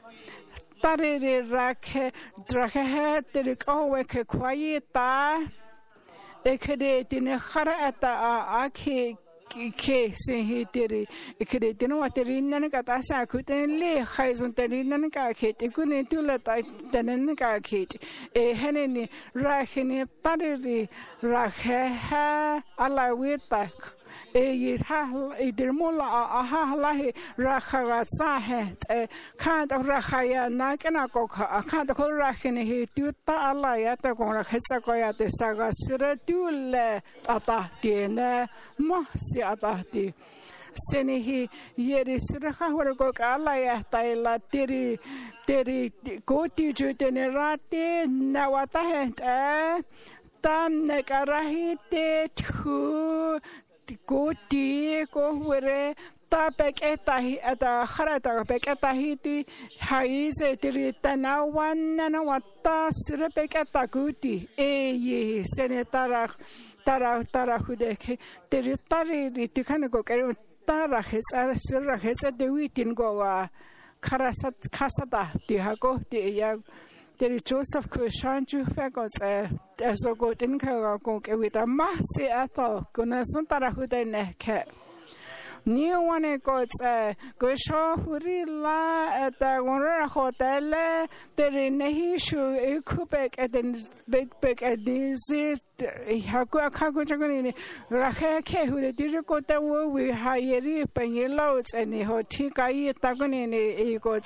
tare rakhe drakhe tere kowe ke kwayeta e kede tine kharata a akhe ke se he tere kede tino waterina ka ta sa khuten le khaizun terina ka khete kune tula ta tanen ka khete e heneni rakhene pariri rakhe ha ala wita e ha e dermola a ha lahi rakha sa he khan ta rakhaya na kana ko khan ta ko rakhene he tuta ala ya ta ko rakhsa ko ya te saga sura tule ata tiene ma si ata ti senihi yeri sura khawar ko ala ya ta la teri teri koti jutene rate nawata he tam ne karahite thu Goti go where ta peketahi at a harata peketahiti haise tiritana one and wata surepekata guti e ye senetara tara tara hudeke teritari tikanago tara his surra his at the wheatin goa karasat kasada di hago di ya deri Joseph Kushan ju fagos e so go tin ka go ke wita masi ato kuna suntara hude ne ke ni one goes go show huri la at the one hotel deri nehi shu ekubek at the big big at this hago akago jagoni rakhe ke hude dir ko ta wo we hayeri penyelos and ho tika yi tagoni ne goes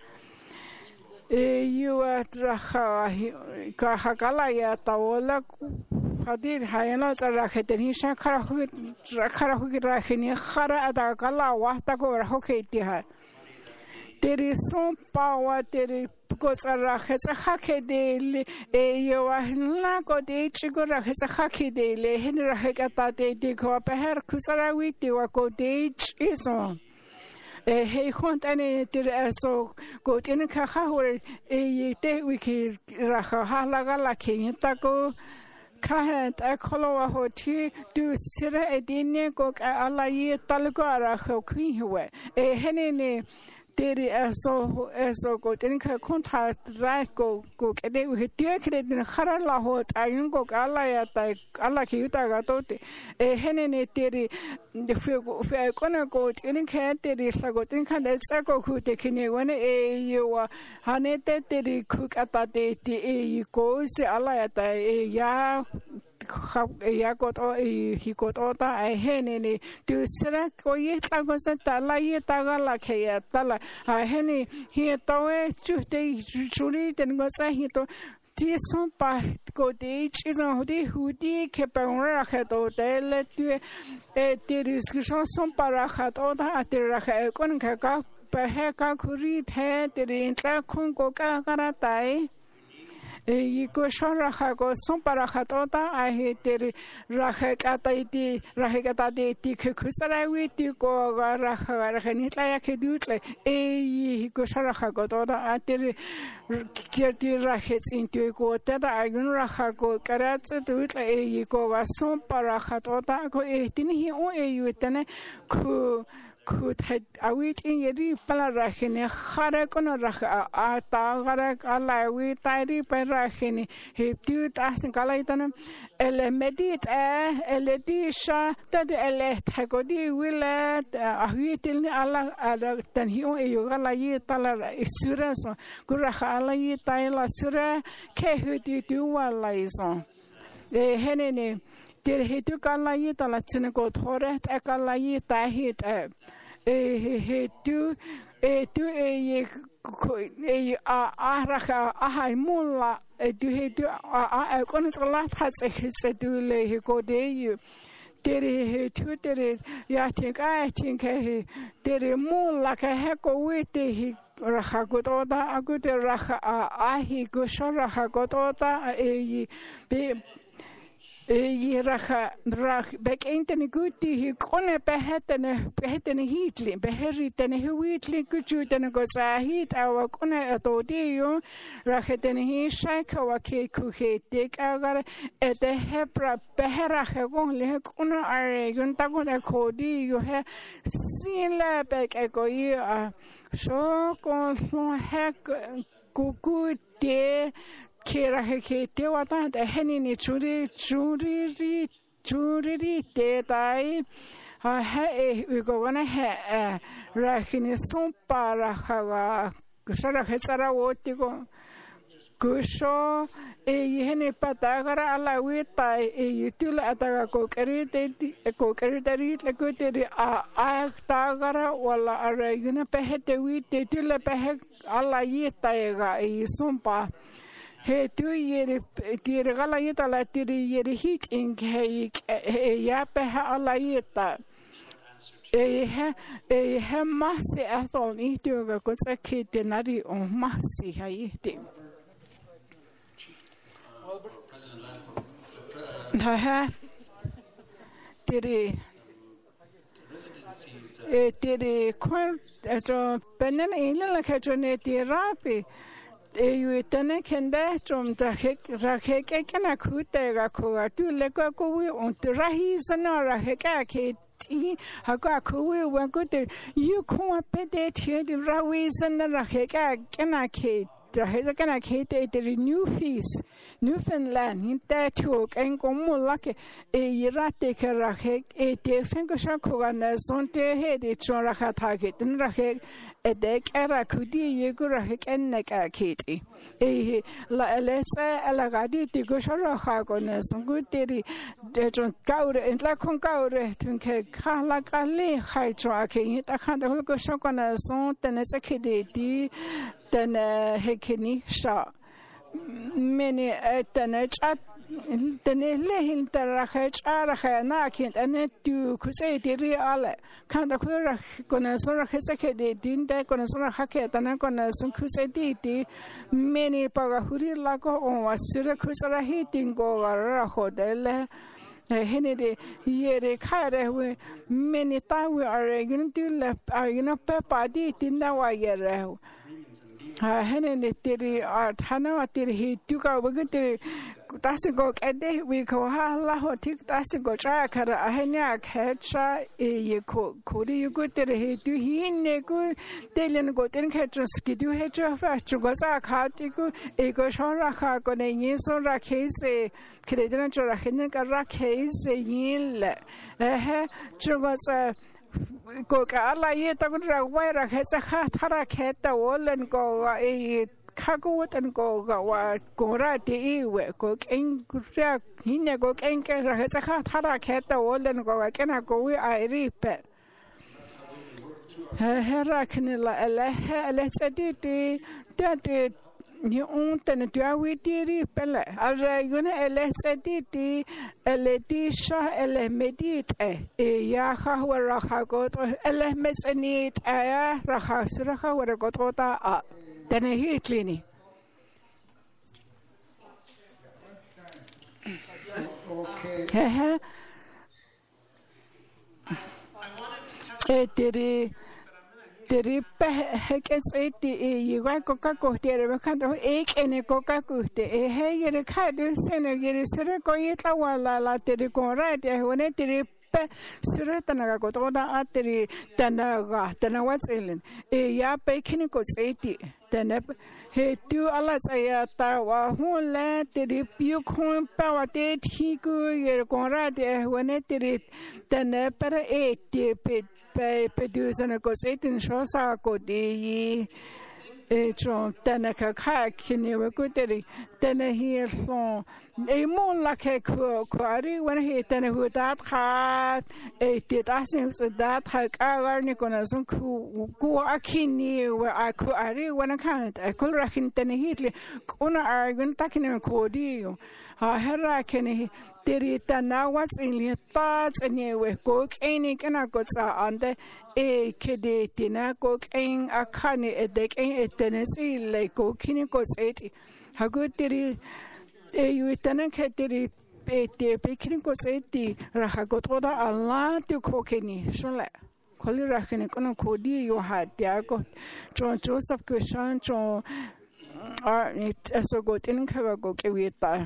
you at Raha Kahakala Taola Hadir Hayana Rakhetani Shakara Rakara Rahini Hara Adakala Watago Hoketiha. There is some power there because a Rahes a Hakede, you are Lago de Chigo Rahes a Hakede, Henry Hekata de Copaher Kusara with you, a cottage is on. Hey, hunt any so go in a caja a day wiki Rahala King Taco Kahat a Koloa Hoti do Sira Edine go Alaye Talgara Hokiwe a Henny. Deri so so go in contact right go go they we take it in Harala hot ayun go ala ta ala ki uta gatote e henene deri the fe gonna go in can deri sa go tin kan sa go ku te kini one e you hanete deri cook ata de e go se ala ta e ya ya got he got ota I henene do sira ko ye ta go sa ta la ye ta ga la ke ya ta la I henny he to e chu te churi ten go sa he to ti son pa go de is on de hudi ke pa on ra ke to de le tu e ti discussion son para khat o da ti ra ke kon ka ka pa he ka khuri the ti intla khon ko ka kara tai e ko shora kha go son para khatota a he ter rakha kata iti rakha kata de ti khusara wi ti ko rakha rakha ni tla ya ke dutle e ko shora kha go to da ter ke ti rakha tsinti ko ta da agun rakha ko karat dutle e ko ga son para khatota ko e tin hi o e yu tane ku could had a week in Yeri Palarachini, Harakon Racha, Ata, Garak, Allah, we tidy by Rachini, he do as in Galaitanum, Ele Medit, Eledisha, that Ele Hagodi will let a huitil Allah, than he Yugala Yitala, Isura, Gurahala Yitala Sura, Kehudi do one liaison. The Henene. Did he took a light a Latinico Torret, a light I hit a he do a do a Araca, a high mulla, a do he do a consulat has a his a do lay he go de you. Did he tutored it? Yeah, I think I think he did a moon like a heckle with he. Raha gotoda, a good raha, a he go show raha gotoda, a be. E racha rach bek eintene guti hi kone behetene behetene hitli beheritene hitli gutjutene go sa hit awa kone atodiyo rachetene hi shaika wa ke kuhetik agar ete hebra beherache gon le kone are gunta go de kodi yo he sila bek ego ya so kon so hek kukuti Kira he te wata the henny churi churi churi te tai ha he we go on a he rachini son para hawa kusara hesara wotigo kusho e hene patagara ala wita e yutula ataga ko kerite ko kerite le kuteri a a tagara wala ara yuna pehete wite tula peh ala yita ega e sompa he tu yeri tiri gala yita la tiri yeri hit in he ya peha ala yita e he e he masi athon i tu ga ko tsakite nari on masi ha yiti ha ha tiri e tiri kwal eto penen ina la kajone tirapi e yu tane kende trom da rakhe ke kana khute ga ko tu le ko ko wi on rahi sana rakhe ka ke ti haga kuwe wangote you kuma pede tie the reason na heka kana ke Heza kana kete the new fees Newfoundland inte tog en komulake e irate karahe e te fengo shakwana sonte he de chora khatake tin rahe e de kara kudi yegura he eneka kiti e la elesa elagadi te goshara khagona sunguteri de jon kaure entla kon kaure tin ke khala kale khai chwa ke ta khanda hol go shakwana son tenese kede di ten he kini sha many tenage at Tenele Hinterach Arachana kint and to Crusade reale. Kanda Kura Conasora Hesake dinde Conasora Hacket and Conasun Crusade many Pagahuri Lago or Syracusara hitting go or Hodele. Henry Yere Kare many time we are going to left are you know Peppa did in the wire. Henry Terry art Hana he took our good Tassigo at day we go hala hotik Tassigo Chakara Ahaniak Hecha e Kodi you good he do he nego Delian got in catcher skidu hedger Chugosa Katiku Ego Shoraka gonna yiso rakese Credan Chorahinika rakese yin eh Chugosa Goka la yeta wire has a hat haraketa wall and go a Kagoot and go Gora de Ewe, go in Gurak, he never can get a haraketa wall and go. I cannot go where I reap it. Herakanilla, let's edit that. You own the Duawiti Pella. Araguna let's edit the Eletisha Elemedit, a Yaha where Raha got Elemets and it, a Raha Suraha where I got what then a heat cleaning. Okay. Did Deri hekets eti you got coca there kind of egg and a coca cote a hair a card seno yeri sureko yeta wala la tericon right when it Suratanaga got all the artery tanaga tana what's ailing a ya bacon coats eighty then he do alas ayata wa who let the puke power date he go yer conrad when it did then per eighty pit produce and a goes eight in Shosa go de John Tanaka Kaki never good then he from a moon like a quarry when he then who that had a did asking that had our Nicolas go a kidney where I could I when I can't I could reckon then heatly on arguing taking a cordio. I had can did it now what's in your thoughts and you were cocaine and I got under a kiddy cocaine a canny a deck in Tennessee like cocaine goes eighty. How good did it? You tenant had it a picking goes eighty. Rahagotoda a lot to cocaine. Shole. Colirakin on Cody you had Diago John Joseph Christian John are it as a good in Cavago with that.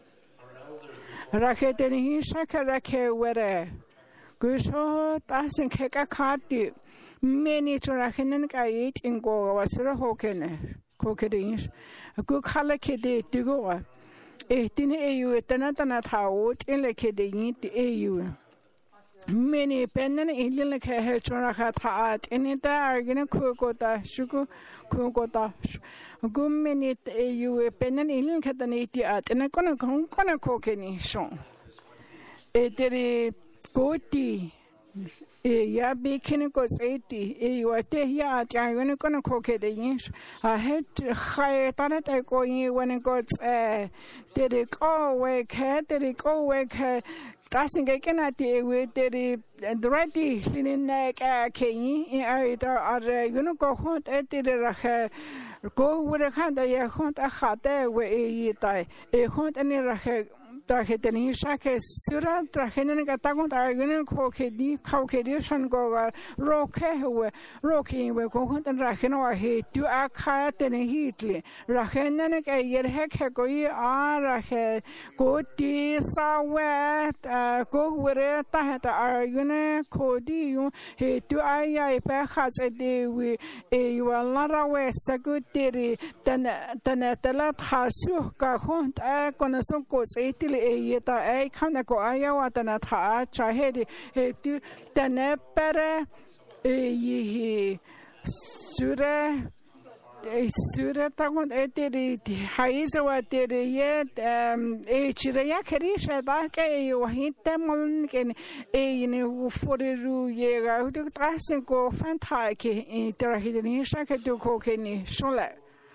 Racket he shakarake were Gusho doesn't kick a carty. Many to Rakin and I eat in go was a hoken, cockadins, a good color kiddy to go. A tin a you at another how in like kiddy a you. Many pennant in like a hedge hat in it are going to cook sugar, cook good minute you a pennant in like an eighty at and I'm gonna come gonna cook any show. A did goatee. Ya bacon goes eighty. You are there yet. I'm gonna cook it. I had high thought I go in when it got uh did it go away cat, did it go away cat. Doesn't get cannot with the ready in neck uh king I are you know go hunt at the go with a hand I hunt a hat there where you die. A hunt any traje tenía que sura traje en que está con alguien que di que di son go roque we roque we con traje no he tu acá tenía hitli traje en que ayer que coi a traje go ti sawe go were ta ta alguien codi he tu ay ay pe has de we e wala ra we sagutiri tan tan tala khasu ka khont a con son ko setil e ta ai khana ko aya wa tan tha chahe de he tu tan pere e yi sura e sura ta con e tiri haiza wa tiri ye e chira ya keri shada ke e wahite mon ken e ne foru ye ga tu trasen ko fanta ke e trahidini shaka tu ko ke ni shole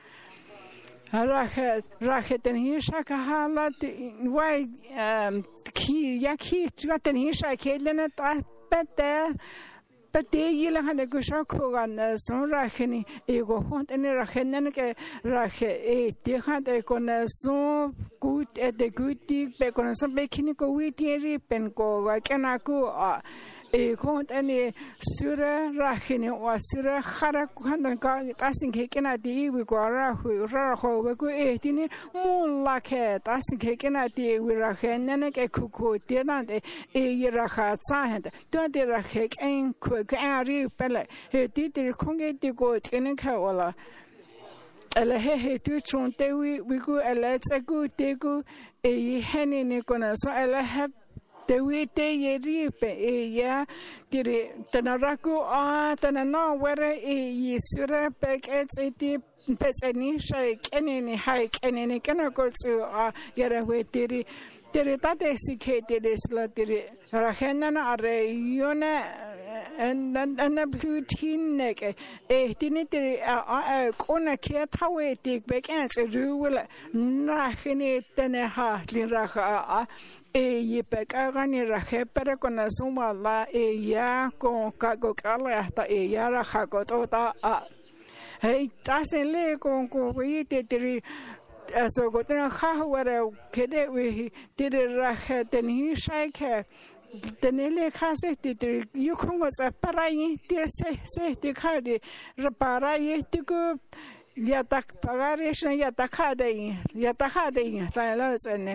rache rache den hisha kahala wai ki ya ki den hisha kelene ta pete pete yile hande kusha kogan son racheni ego hont en rachenen ke rache e de hande kon son gut et de guti be kon son be kini ko witi ri pen ko kana ku e kont ene sura rachene wa sura khara khandan ka tasin ke kena di wi ko ra hu ra ho we ko e tini mulla ke tasin ke kena di wi ra khene ke ku ku de na de e ra kha tsa hen de de ra khe en ku ka ri pele he ti ti khong ge ti ko tene kha wala ele he he tu chon te wi wi ku ele tsa ku te ku e hene ne ko na so ele he te wite ye ripe e ya tiri tanaraku a tanana were e yisura pek eti peseni shai keneni hai keneni kana ko tsu a yara we tiri tiri tate sikete desla tiri rahenana are yone and and and blutin neke e tini tiri a kona ke tawe tik bek ans ruwela nachene tene ha liraha a e ye pekagani raje pero con la suma la e ya con cago cala hasta e ya la jacotota a hey tasenle con con we te te so go ten ha were kede we te raje ten hi shaike tenele khase te te you con was a parai te se se te khade reparai te go ya tak pagare ya takade ya takade la la sene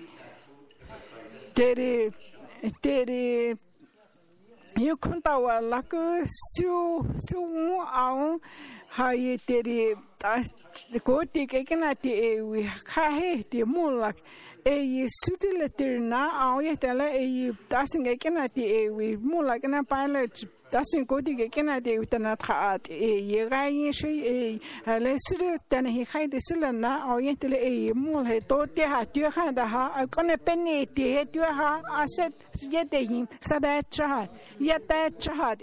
Teri, teri, you couldn't our luck, so, so on how you teri, the good taken at the we kahe, the moonlak, a suitability now, I tell a dancing again at the we moonlak and a pilot. Dasin kodi ke kena de utana thaat e yegai shi e lesru tan hi khai de sulana o yentele e mul he to te ha tu ha da ha kone penni te tu ha aset yete hin sada cha yata cha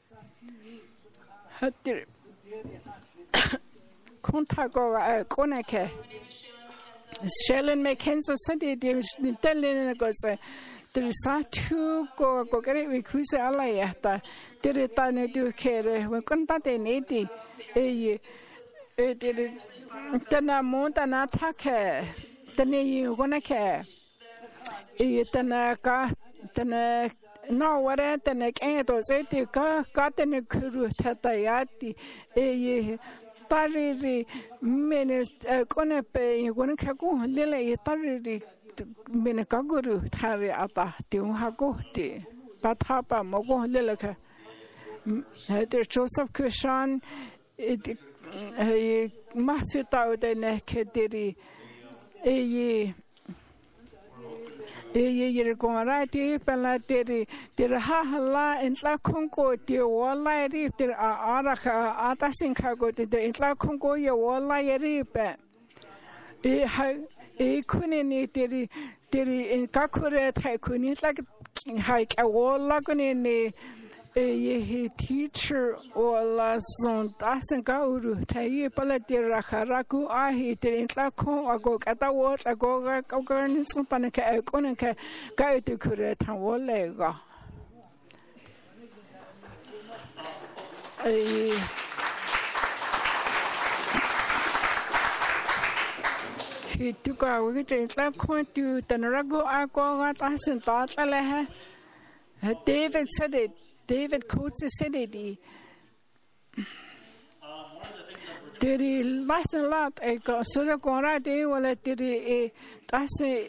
hatir konta go kone ke Shellen me kenzo sadi de tellen go se there is two go go get we cruise ala yata there tane du kere we konta de nedi e e there tana monta na take tane you gonna care e tana ka tana no wara tana ke to se ti ka ka tane kuru thata yati e tariri mene kone pe gona khaku lele tariri mene kaguru thare ata tiu haku ti pathapa mogo lele kha der Joseph Kushan e masita de ne kediri e e ye gora ti pala teri ter ha la en la kongo ti wala ri ter ara kha ata sin kha go ti en la kongo ye wala ye ri pe e ha e kune ni teri teri en kakure thai kuni la ha ka wala kune ni e teacher wala son tasen ka uru thai pala ter ra ku a hi ter en la kon ago kata wo ago ga ka ga ni son tan ka kon ka ka tu kure tha wala ga e he tu ka we te tla ko tu tanarago a ko ga ta sin ta tla le ha David said it David quotes said it Diri lasin lat e ko sura ko ra de wala diri e ta se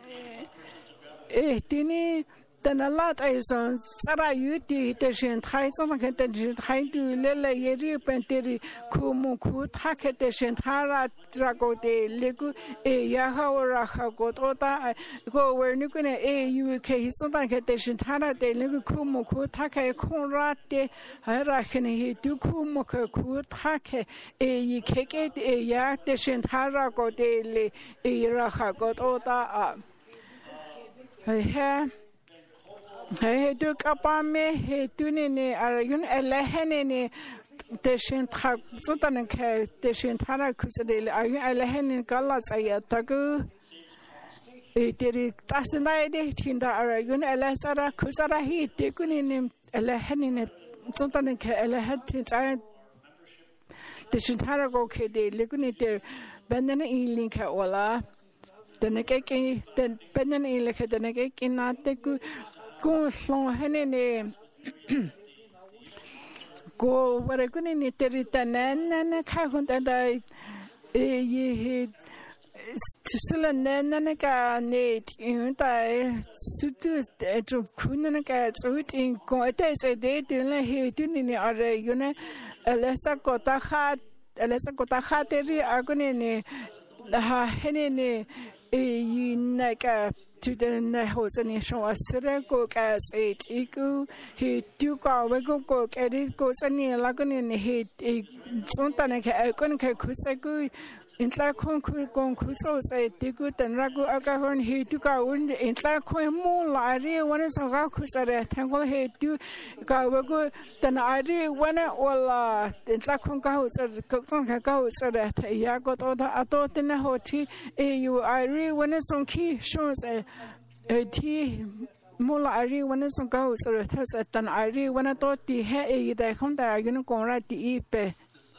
e tini Tanalat is on Sarayuti, the Shin Tyson, the Shin Haidu, Lele, Yeri, Penteri, Kumuku, Taket, the Shintara, Drago de Legu, a Yahawara, Gotota, go where Nukuna, a U K, something at the Shintara, de Legu Kumuku, Take, Konrate, Harakan, he do Kumuku, Take, a Keke, a Yak, the Shintara, go de Iraha, Gotota. I have. He do kapame he do ne ara yun elehene ne deshin thak sotan ke deshin thara kusele ayun elehene kala saya tagu e teri tasna de tinda ara yun elesara kusara hi te kunin elehene ne sotan ke elehet tsaya deshin thara go ke de leguni te bandana in ka wala deneke ke den bandana in ke deneke kinate ku Go slong henene go where good ni teritanan and kahun and I ye Sulanaka need in die sutu to Kunaka in Goetes a day to he doing are you know Alessa Kotahat Alessa Kotahateri Agonini the henene a naka to the Nehosanition was Surako as eight equal. He took our wego cook at it goes any lagoon he Sontanaka Akonka Kusaku. In Tlacon Kukon Kuso said Tigut and Ragu Agahorn he took our wind in Tlacon Moon Lari one is on Gakusare Tangle he do Gawago then I re one or in Tlacon Gaus or the Cookton Gaus or that Yagot or the Adot in the Hoti you I re one is on key shows a tea Mula I re one is on Gaus or a test at an I re one I thought the hair that come there you know go right the Epe.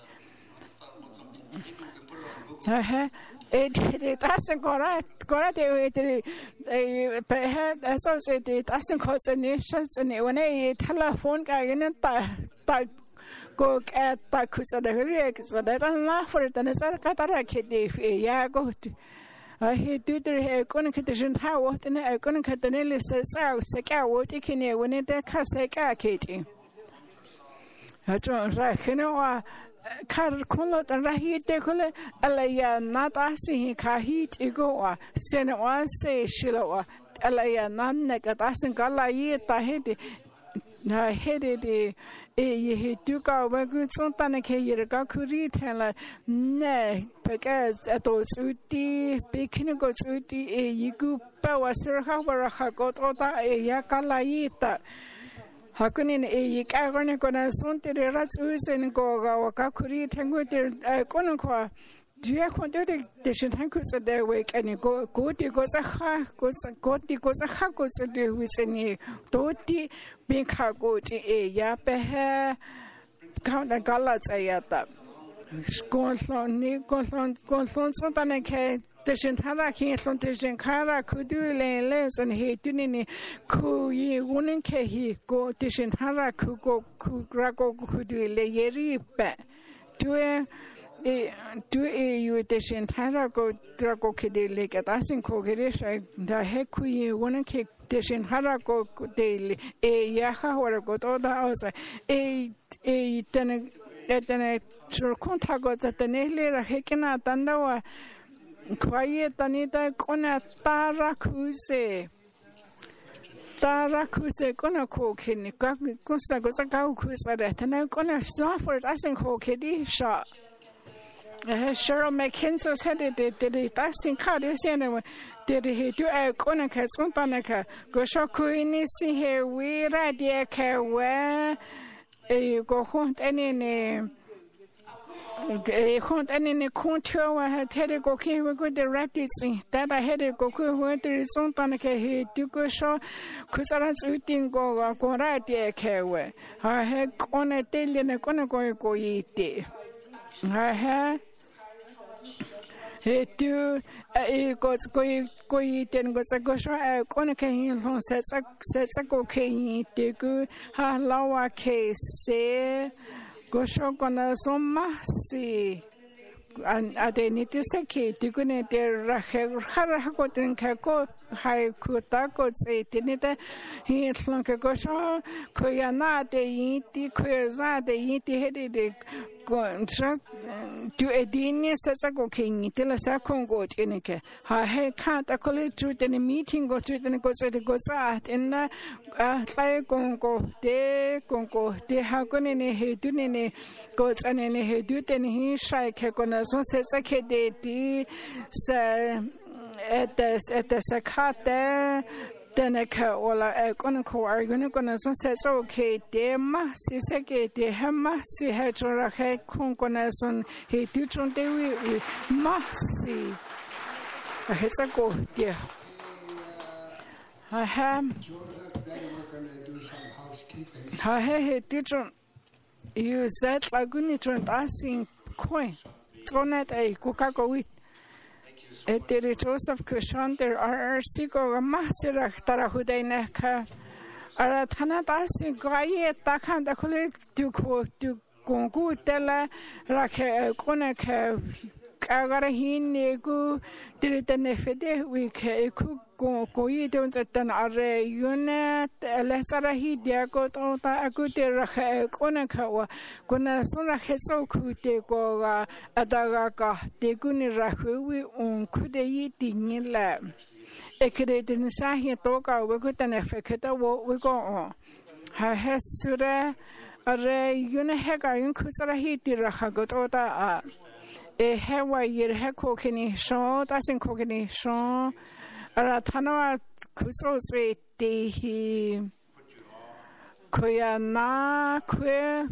Uh-huh. It it doesn't correct correct it a associate it doesn't cause any shots and when a telephone guy in ta ta go at ta kusa the rex so that I'm laugh for it and it's a cataract if yeah go to I he do the going to the how what and I going to cut the nail says out seka what you can when it caseka katie I don't right you know Car Kulot and Rahite Kule, Alaya not asking Kahit Igoa, Senate one say Shiloa, Alaya Nanek at Asin Galai Tahedi, I headed a ye took our good Sontanake Yergakuri Tela, ne, because at those Uti, Pekinigo Uti, a Yigu Power Sirhawara Hakota, a Yakalaita. Hakunin a Yagana gonna sonte the rats and go Wakakuri tango the Konakwa. Do you want to the Shantankus at their wake and you go go to goes a ha goes a goti goes a hakos to do with any doti being cargoti a yape count the galats ayata. Gonslon, Gonslon, Gonslon, Sontanake. The Shintara King Sontation Kara could do lens and he didn't cool ye wouldn't care he go to Shintara could go Kugrago could do layeri bet. Do a do a you the Shintara go Drago Kid Lake at Asin Kogeresh, the Heku wouldn't kick the Shintara go daily a Yaha or go to the house a a then a contact at the Nelly Hekina Tandawa. Quiet Anita Kona Tarakuse Tarakuse Kona Kokin, Costa Gosaka Kusa, and I'm gonna suffer as in Kokedi shot. Cheryl McKenzie said it, did it, that's in Cardiff, and did he do a Konaka, Sumpanaka, Goshoku in see here, we radia care where you go home any. I hunt and in a contour I had had a go here with the rabbits that I had a go where there is some panaka he to go show Kusaras eating go go right there care. I had on a tail and a gonna go go eat. I had tu e ko ko ko ten go sa go sho e ko ne ke hin long se sa se sa ko ke ni te ku ha la wa ke se go sho ko na so ma si an ade ni te se ke te ku ne te ra he ra ha ko ten ka ko hai ku ta ko tse te ne te hin long ke go sho ko ya na de yin ti ko za de yin ti he de de tu edini sa sa ko king te la sa kon go tene ke ha he ka ta ko le tu tene meeting go tu tene ko se de go sa en na tla kon ko te kon ko te ha ko ne ne he tu ne ne ko tsane ne he tu tene hi sha ke ko na so se sa ke de ti sa et et sa ka te tene ka ola e kona ko argone kona so se so ke te ma si se ke te hema si he chora he kon kona son he tu chon te wi ma si a he sa ko te ha ha ha he he tu chon you said laguni chon asing coin tonet e ku ka ko wi Etere Joseph Kushon there are sigo masira tara hudaina ka ara thana tasi gaye takhanda khule tu ko tu kongu tela rakhe kone ka agara hinne gu diritane fede we ke ku ko ko yidon tan are yune le sara hi dia ko to ta aku te rakhe kone ka wa kona sona khetso ku te ko ga adaga ka te kuni rakhu wi un ku de yiti ngila ekre den sa hi to ka we ku tan feketa wo we ko ha hesura are yune he ga yun ku sara hi ti rakha go to ta e hewa yir he ko kini sho ta sin ko kini sho ara thana kuso se te hi ko ya na ku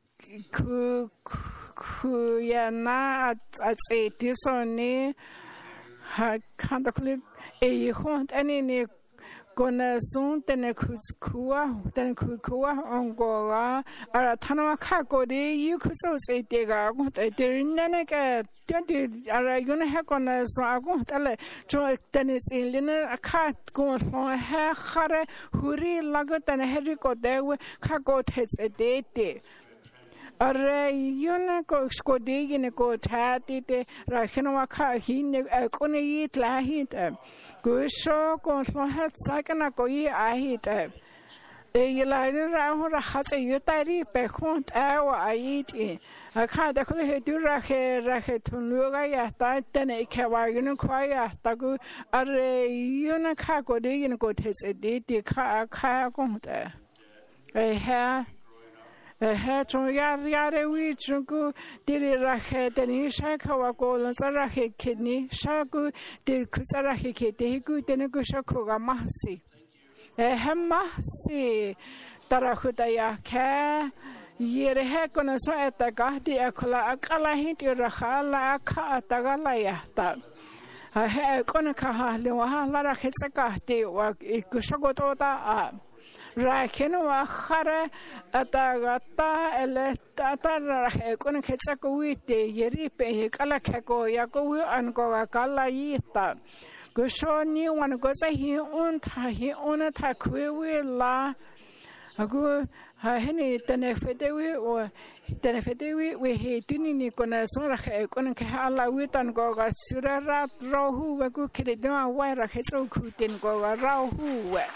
ku ku ya na at se ti so ni ha kan da kle e hon ani ni kona sun tene kuwa tene kuwa ongoa ara thana kha ko de yu kuso se te ga ko te nene ka te ara yuna ha kona so ago tale jo tene se lene kha ko so ha khare huri lago tene heri ko de kha ko the se te te ara yuna ko sko de ne ko tha ti te ra khno kha hi ne ko ne yi tla hi te Gusho ko so hat sakana ko I ahite e yelaine ra ho ra hatse yutari pe khont awa aiti akha da ko he du ra khe ra khe thunu ga ya ta tane khe wa yun ko ya ta gu are yun kha ko de yin ko the se de de kha kha ko ta e ha e ha chon ya ya re wi chu ku de ra khe de ni sha kha wa ko lan sa ra khe khe ni sha ku de ku sa ra khe khe de ku de ne ku sha ko ga ma si e ha ma si tara khu ta ya kha yere he ko na so eta ga de akla akala hi ti ra kha la kha ta ga la ya ta ha he ko na kha ha le wa ha la ra khe sa ka te wa ku sha ko to ta a Rakeno akhara atagata ele tata rakhe kon khetsa ko wite yeri pe kala kheko yako an ko kala yita go shoni wan go sa hi un tha hi un tha khwe la agu ha hene tane fete wi o tane fete wi we he tuni ni kona so rakhe kon kha ala witan go ga surara rohu wa ku kredma wa rakhe so khuten go ga rohu wa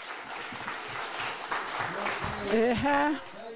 Eh,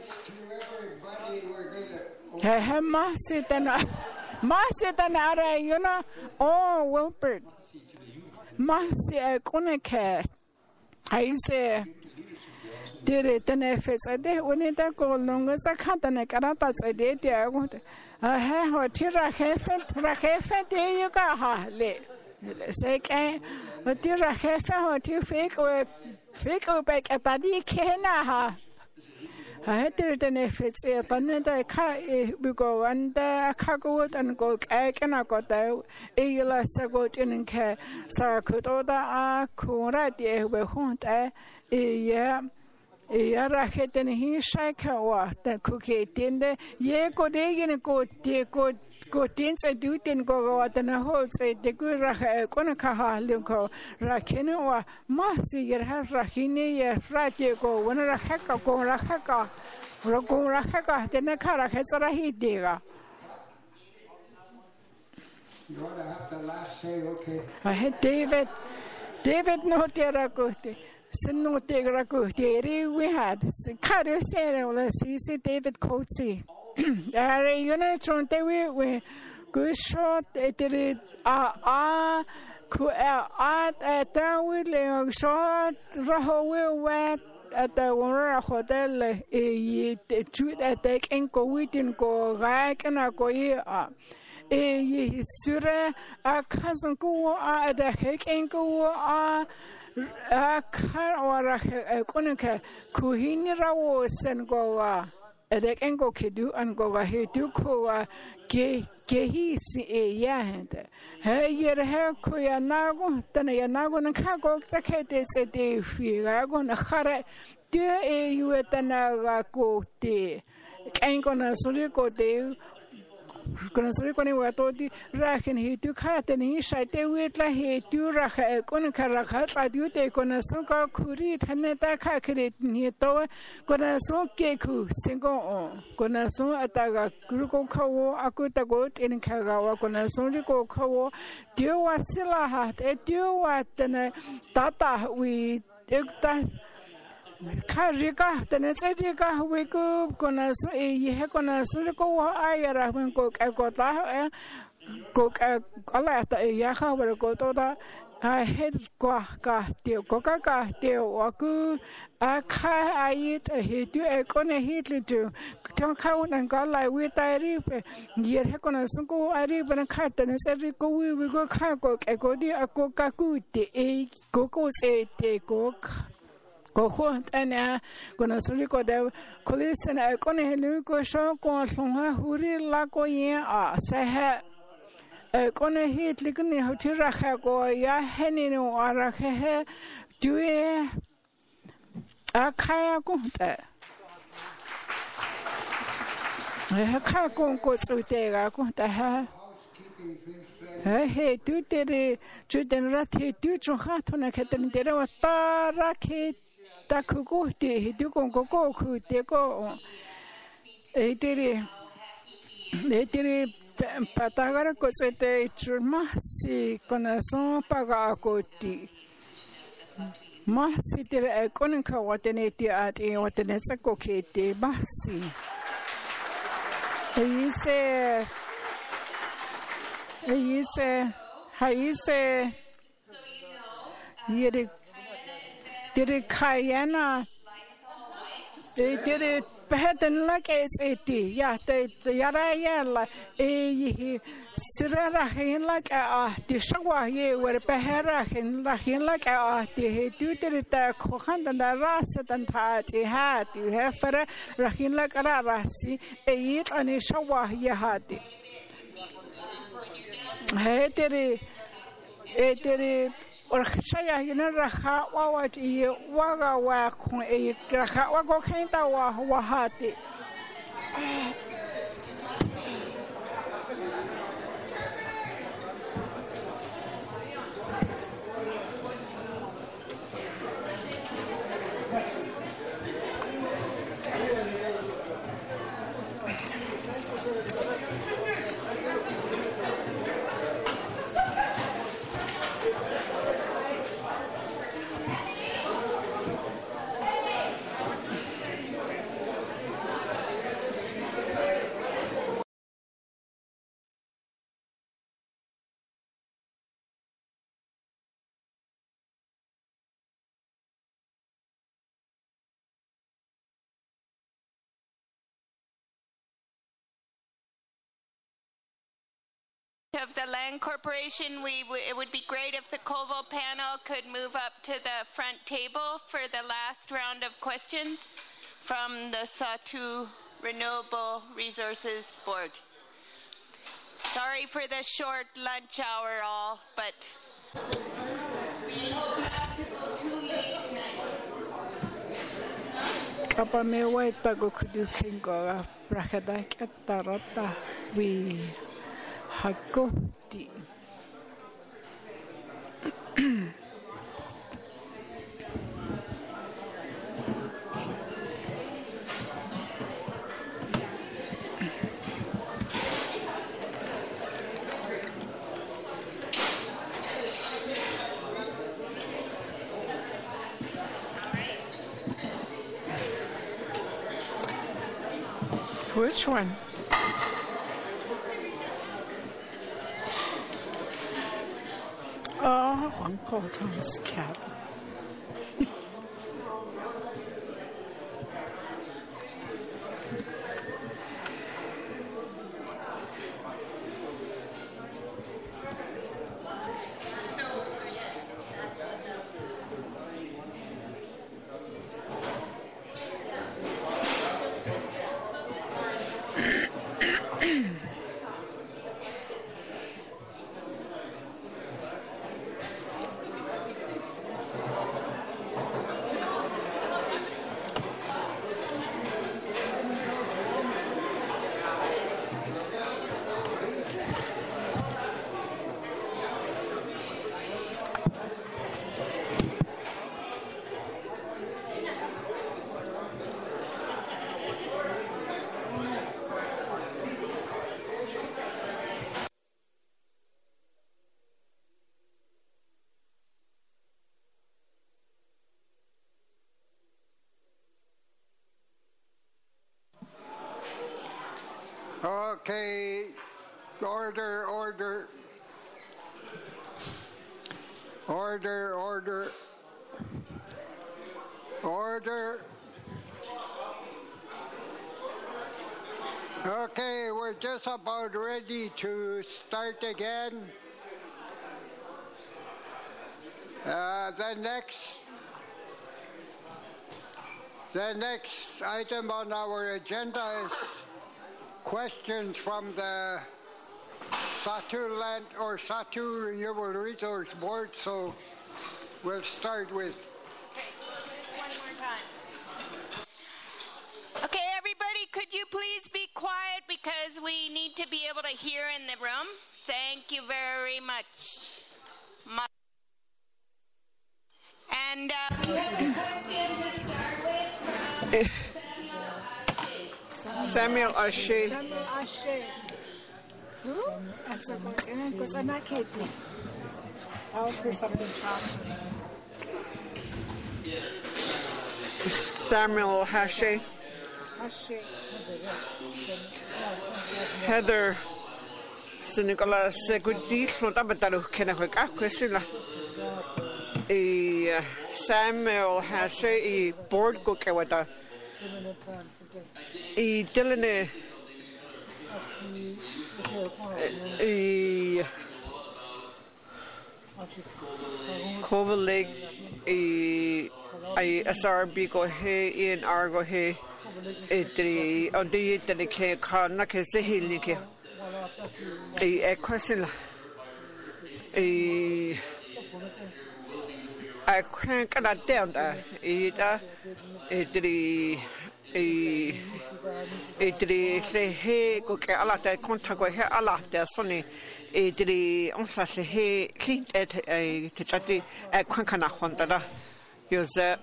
eh, masitana, masitana, are you know? Oh, Wilbert, masi a koneke. I say, did it an efforts a day when it go long as a cat and a caratas a day. I want a hair or tira hefet, rahefet, there you go, ha, le. Say, a tira hefe or two fake or fake or back at the kena ha. I had to if it's a tanada ka we go and the cargo and go I cannot got the Ela Sagot in care Sarakutoda a Kura de we hunt a yeah Ya raketen hi shaika wa ta kuketin de ye ko de yin ko te ko ko tin se du tin ko wa ta na ho se de ku ra ko na ka ha lu ko raken wa ma si yer ha rakini ye ra te ko wa na ra ka ko ra ka ro ko ra ka te na ka ra ka sa ra hi de ga. You want to have the last say, okay? I had David. David no te ra ko te. Sinno te ra ko te ri we had. Ka re se re la si si David Coatsy. Are you know tronte we we good shot it a a ku a a ta we le shot raho we wet at the one hotel e tu at the enko witin ko ga kana ko i e sura a cousin ko a the enko a a kar ora konka ku hinira wo sen go a Edek engo kedu an go ga he du ko ke ke hi si e ya hende he yer he ko ya nago tana ya nago na ka go ta ke te se te fi ga go na khare te e yu tana ga ko te engo na suri ko te Kuna suri ko ni wa to di ra ken hi tu kha te ni sha te we tla he tu ra kha ko na kha ra kha tla du te ko na so ka khuri thane ta kha khre ni to ko na so ke khu sing ko o ko na so ata ga gru ko kha wo aku ta go tin kha ga wa ko na so ri ko kha wo dio wa sila ha te dio wa te na ta ta we ek ta Karika, the Nesetica, we go, gonna say, you have gonna surgical ira when cook a gota, cook a galata, a yaha, where go to that. I had guaca, dear coca, dear waku, a car I eat a hit you a gonna hit little. Don't count and go like with I reap. Yet have gonna go, I reap and a cat and said, go, we will go cargo, a go dear, a coca good, a coco say, take cook. Ko ho tana kona suri ko da kolisen a kone helu ko sho ko songa huri la ko ye a sa ha e kone hit likni hoti rakha ko ya heni no ara he due a kaya ko ta e ka ko ko tsute ga ko ta ha he he tu tere tu den rati tu chu ha thona kheten tere wa ta rakhe ta kuko te tu ko ko ko te ko e tere e tere patagara ko se te churma si kona so paga ko ti ma si tere kon ka watene ti at e watene sa ko ke te ba si e se e se ha se yere Did it Kayana? They did it better like it's eighty. Yeah, they the Yara Yala, a Sirra Hin like a the Shawa ye were Behera in Rahin like a the do it the Kohan and the Rasset and Tat he had. You have for Rahin like a Rasi, a year and a Shawa ye had. Hey, did it? It did it. Or Shaya, you know, Raha, what you waga wak, a Raha, wago kenta wa wahati. Of the Land Corporation, we w it would be great if the Colville panel could move up to the front table for the last round of questions from the Satu Renewable Resources Board. Sorry for the short lunch hour all, but we don't have to go too late tonight. Kapa me wai tago kudu kingo brakada katarata we hagoti. Which one? Oh, Uncle Tom's cat. Okay, order, order, order, order, order. Okay, we're just about ready to start again. Uh, the next, the next item on our agenda is questions from the Satu Land or Satu Renewable Resource Board. So we'll start with. Okay, one more time. Okay, everybody, could you please be quiet because we need to be able to hear in the room? Thank you very much. My and uh, we have a question to start with from Samuel Ashe. Samuel Ashe. Who? That's a good thing because I'm not kidding. I'll hear something chocolate. Samuel Ashe. Ashe. Heather Sinicola Segudi, Flotabataru Kenaka Quesila. A Samuel Ashe, a board cookawata. I Dylan I Cova Lake I I S R B go he in Argo he it on the dedicate car Naka Sahilike a question a I can't get down there either it e e tri se he ko ke ala te konta ko he ala te soni e tri on sa se he clean et e te chati e kwan kana honta da yo ze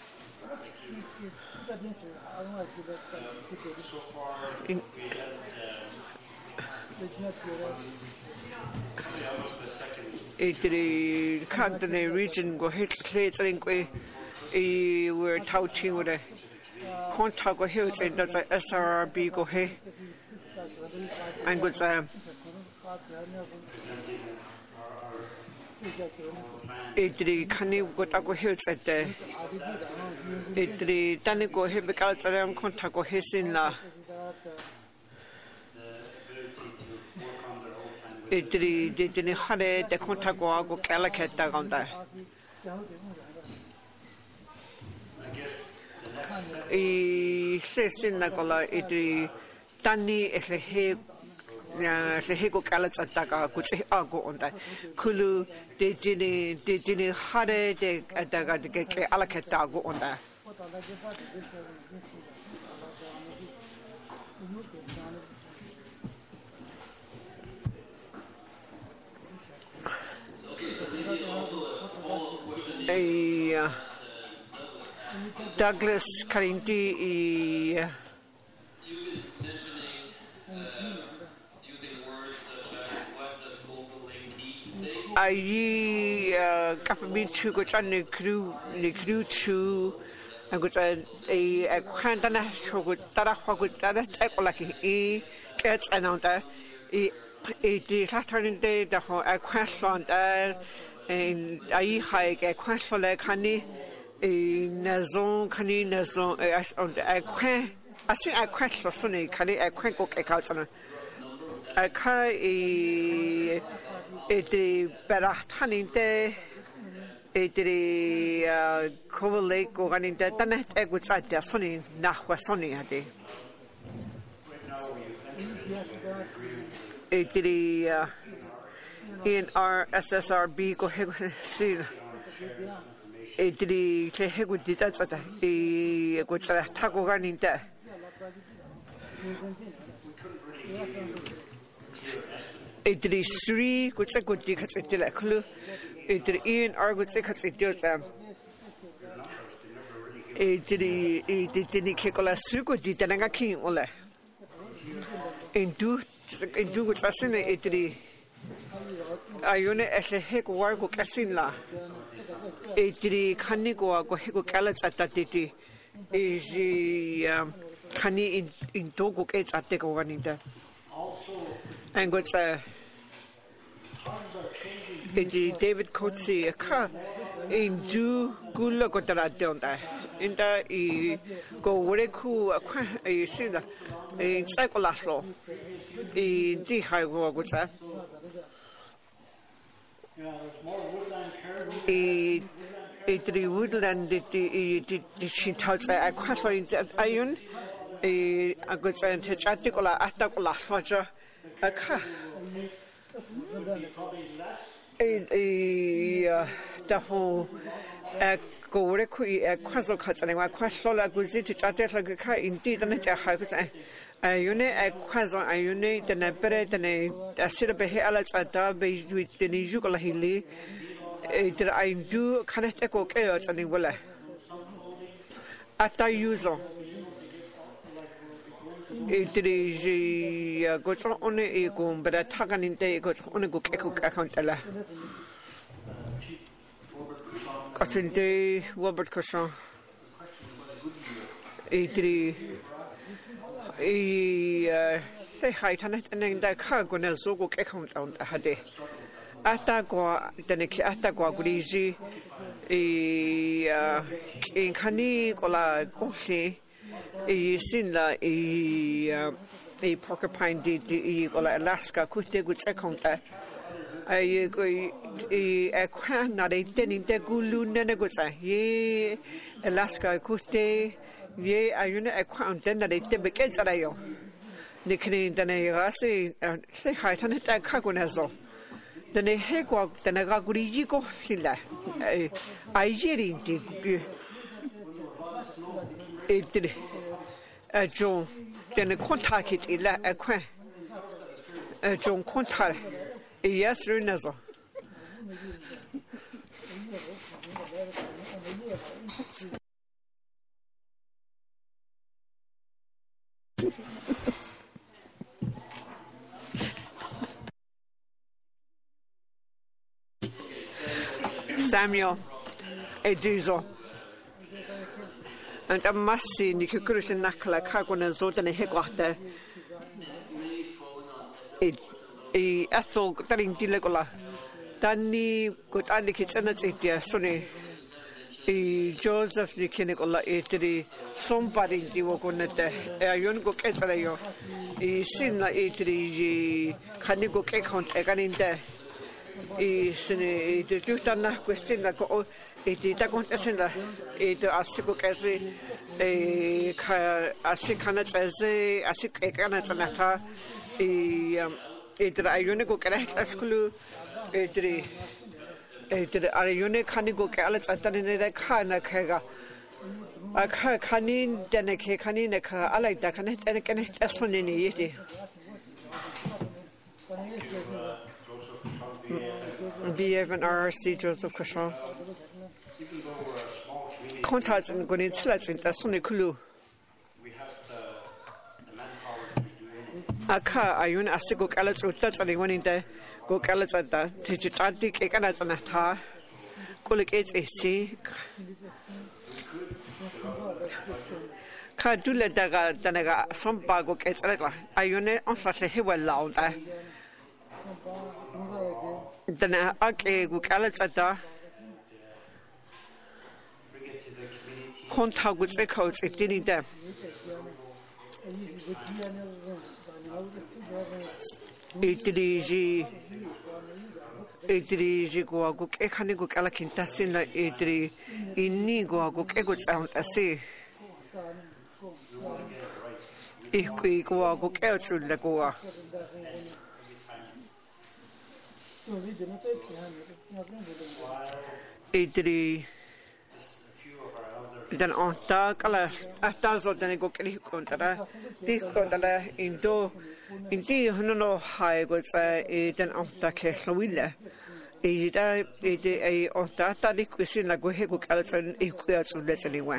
e tri kantene region go hit place link we e were touching with a contact go hills in the S R R B go he and good um Idri Kani got a go hills at the Idri Dani go he because I am contact go his in la Idri didn't have the contact go go calacata on that. I says in the color it Tani is a he se he go calats ataka which I go on that Kulu de Dini de Dini Hade de Adaga de Alaketa go on that Okay, so maybe also a follow-up question. A uh, Douglas Karinti i uh, You've been mentioning uh, using words such as what does Googling need? I uh, kapami chu go chan ni crew ni crew chu go chan e a kwanta na chu go tara kwa go tara ta ko la ki e ke tsana ta e e di saturday day da ho a question da en ai hai ke question le khani e nazon khani nazon on a kwen asi a question so ni khani a kwen ko ke ka tsana a kai e Edri Berataninte, Edri Kovale, Goraninte, Danet Egutsat, Sony, Nahwa Sony Hadi. Edri in our S S R B Gohesin. Edri Tehegudi, that's at a good Tagoraninte. Edri Sri, good say good tickets at the clue. Edri Ian are good tickets at your them. Edri Edini Kikola Sugo did Tananga King Ole. And do and do good assassin Edri Ione as a heck wargo Casinla. Edri Canigo go Hego Calets at that ditty is the Cani in in Togo gates at the one in there. And what's a David Coetzee a car in do good look at that don't I in the go very cool a sinner in Psycholaslo in the high work what's that a three woodland did the she tells I quite in that iron a good scientific article Atacola Roger. A car. A the whole a go requi a quazzle cuts and I quazzle a guzit at like a car indeed and a house. A unit a quazzle, a unit and a beret and a sit up a hair at a base with the Nijugola Hilly. I do connect echo chaos and in Willa. At the user. Idri got on a gum, but a tagan in day got on a good echo account. Got in day, Robert Cusson. Idri a say hi, and then the car gonna zogo account on a day. Atagua, the Niki Atagua Grigi, a in Cani Gola Goshi. A sinla a a porcupine did the Alaska could take good account. I go a quan not a ten in the Gulu Nenegosa, ye Alaska could take ye I unit a quan then that it begins at I. Nickname than a rasi, say hi, and it a cagonazo. Then a heck walk, then a gagurigo silla. I hear it. It did. A John, then a contact it in a quen. A John contact. A yes, Renazo. Samuel, a Duzo. And a massy Nikus and Nakala Cargon and Zotan and Hegwater. A Ethel Daring Dilegola. Danny got Anikits and it's dear Sonny. A Joseph Nikinicola eighty, somebody Diwogonete, a Yongo Ketarayo. A Sinna eighty, Canigo Cakon, a gun in there. Is the Jutana question like all. It is a contestant. It is a sick as a a sick cannot as a sick cannot anata. It is a unique correct as clue. It is a unique canigo callet at the Kana Kaga. aka kanin deneke kanine ka alay da kanet enekene tasonini yeti B F and R R C Joseph Cushon contacts and going into let's in tasoni kulu aka ayun asigo kalat utat sali one in the go kalat at the tijati kekanat and ta kulik eighty ka dule daga danaga sompa go ketla ayune on flashe he well loud dana ake go kalat at the contact with the coach it didn't them Idriji Idriji go go e khane go kala kinta sin la idri inni go go e go sound ase ikui go go e tsu la go idri dan onta kala ata zo dan go kli kontara di kontara indo inti hono hai go tsa e dan onta ke hlwile e da e de e onta ta di kwisin la go he go kala tsan e ku ya tsu le tsani wa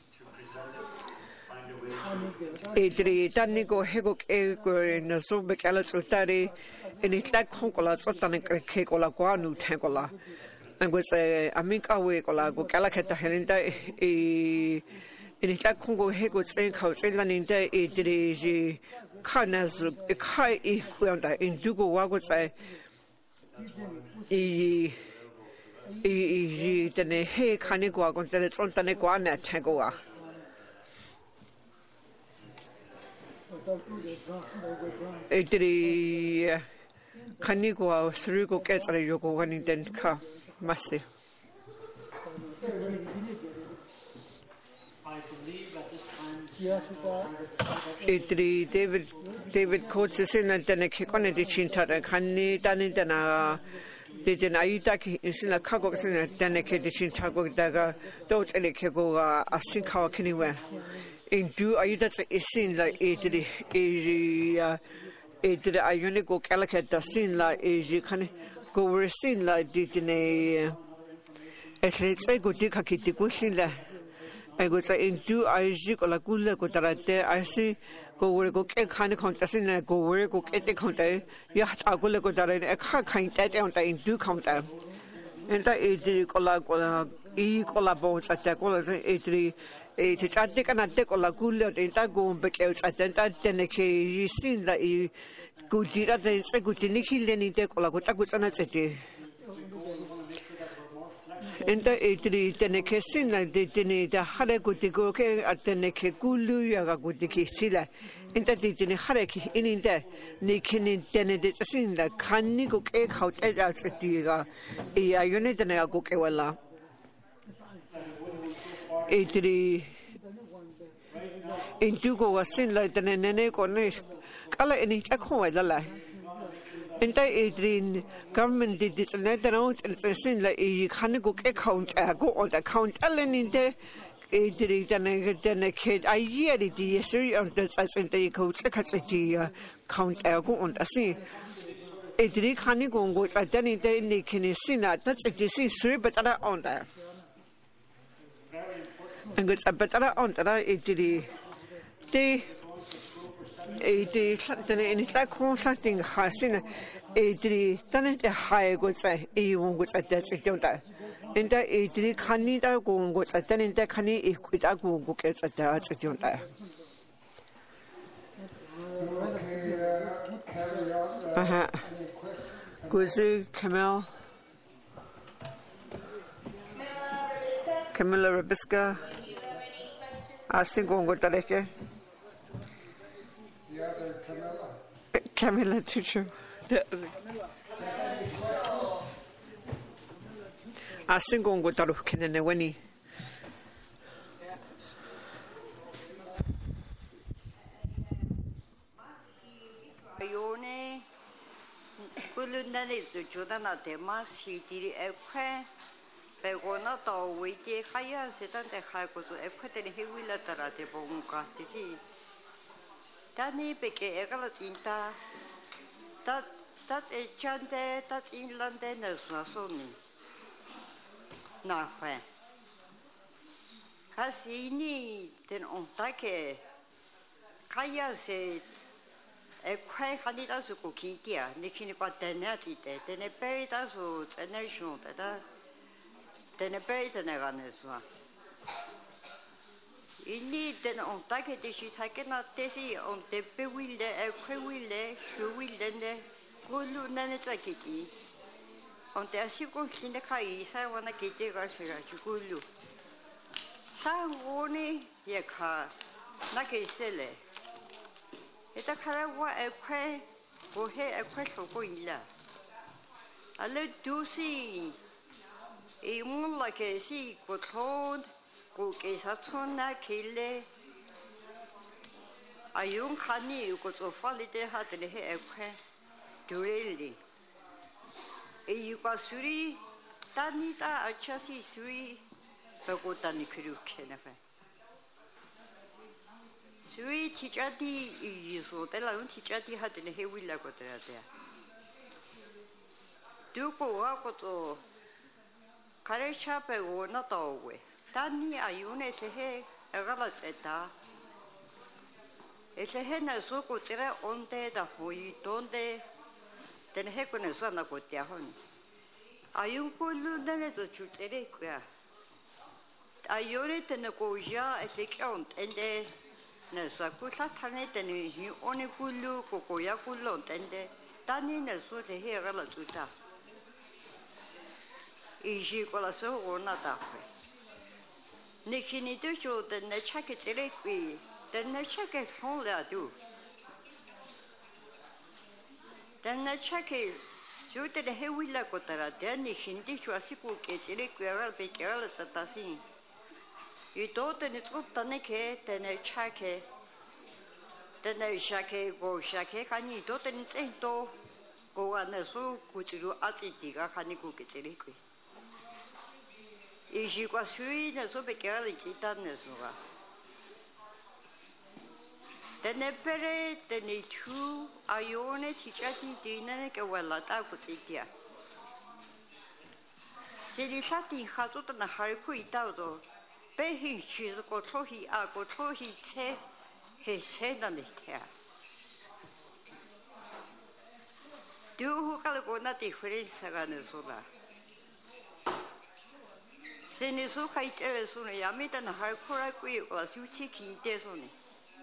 e dri dan ni go he go e go na so be kala tsu tari ini tak khon kola tsotan ke kola kwa nu the kola and was a Amika way or go Galacata Helinda in it like Congo Hego Train House in Laninda, a Diri Carnas, a Kai Equanda in Dugo Wagots. I then a hay canigua on the Sontaneguana Tagoa. A Diri Canigua, Surigo gets a Yogo one in den car. Massive. I believe at this time. Idri David David Coates is in and then a kick on a ditching tada canny done in the did an Aitaki is in a cargo in a delicate ditching tago dagger, don't any kego a sink how anywhere. In do Aida is seen like Idri Idri Idri Ionico Calicat does seem like Idri can. Go were seen like did in a at least I go take a kitty cushion. I go say in two I see or la gula go there. I see go where go get kind of contest in a go where go get the counter. Yacht I go go there a car kind that on the in two counter. And that is the cola e cola bones at the color eighty eight. I take an attack or la gula in that go back out at that then a you seen that you. Good dira de se guti niki leni de kola gota gutana tsete enta etri teneke sina de tene da hare guti go ke ateneke gulu ya ga guti ki sila enta de tene hare ki ininde nikini tene de sinda kanni go ke khaut e da tseti ga e ayone tene ga go ke wala etri intu go wasin la tene nene ko ne kala ini takho wala la enta idrin government did it na down and sin la e khane go account go on account allen de idri tane tane kid a year di yesri on the sente ko tsakati count go on asi idri khane go go tani de ni kini sina that's it is sri but ala on there and it's a better on that idri de e de tane in la contracting hasina e de tane de high go say e won go at that it don't in the e de khani da go go at tane de khani e ku da go go ke at that it don't aha go say Camille Camilla Rabisca I think go go that Camilla teacher. I think on good taru kinene weni. Ayone kulunda le zujuda na tema si diri ekwe Pegona to witi kaya sitan te kaya ko so ekwete ni hewila tara te bonga tisi. Tani peke egala cinta. Tat tat e chante tat inlande nesuna soni. Na fe. Kasi ini ten ontake kaya se e kwai kanita su ko kitia ni kini kwa tenati te tene perita su energy te da tene perita ne ganeswa ini ten ontake te shi takena tesi on te pe wille e kwai wille shu wille ne kulu nane tsakiti on te asiko kine kai sa wana kite ga shira chukulu sa ngoni ye kha na ke sele eta kara wa ekwe o he ekwe soko illa ale dusi e mun la ke si ko thon ko ke sa thona kile ayun khani ko so fali de hat le he ekwe dureli e yu ka suri tanita achasi suri ko tani kru kena fa sui teachadi iso te la un teachadi hat ne he willa ko te atea tu ko wa ko to kare chape o na to we tani ayune se he egala seta ese he na so ko tsere onte da hoi donde ten he ko ne so na ko te hon ayun ko lu ne zo chu tsere ko ya ayore te ne ko ja ese count ende nessa kusa tanete ni hi oni kulu koko ya kullo tende tani ne so te he gala tuta iji kola so ona ta ne kini to jo de ne chake tere kwi de ne chake son la du de ne chake jo te he wila ko tara de ni hindi jo asiku ke tere kwi ara pe ke ala satasi I dote ni tutta ne ke tene chake tene shake go shake kani dote ni tsento go ane su kuchiru atiti ga kani ku kitsiri ku I ji kwa sui ne so be kala chita ne so ga tene pere tene tu ayone tichati dinane ke wala ta ku tsitia seri sati khazut na har ku itado Behi cheese go trohi a go trohi che he che na ne te. Du hu kala go na difference ga ne so la. Se ne so kai te so ne yamita na har kora ku i wa su chi kin te so ne.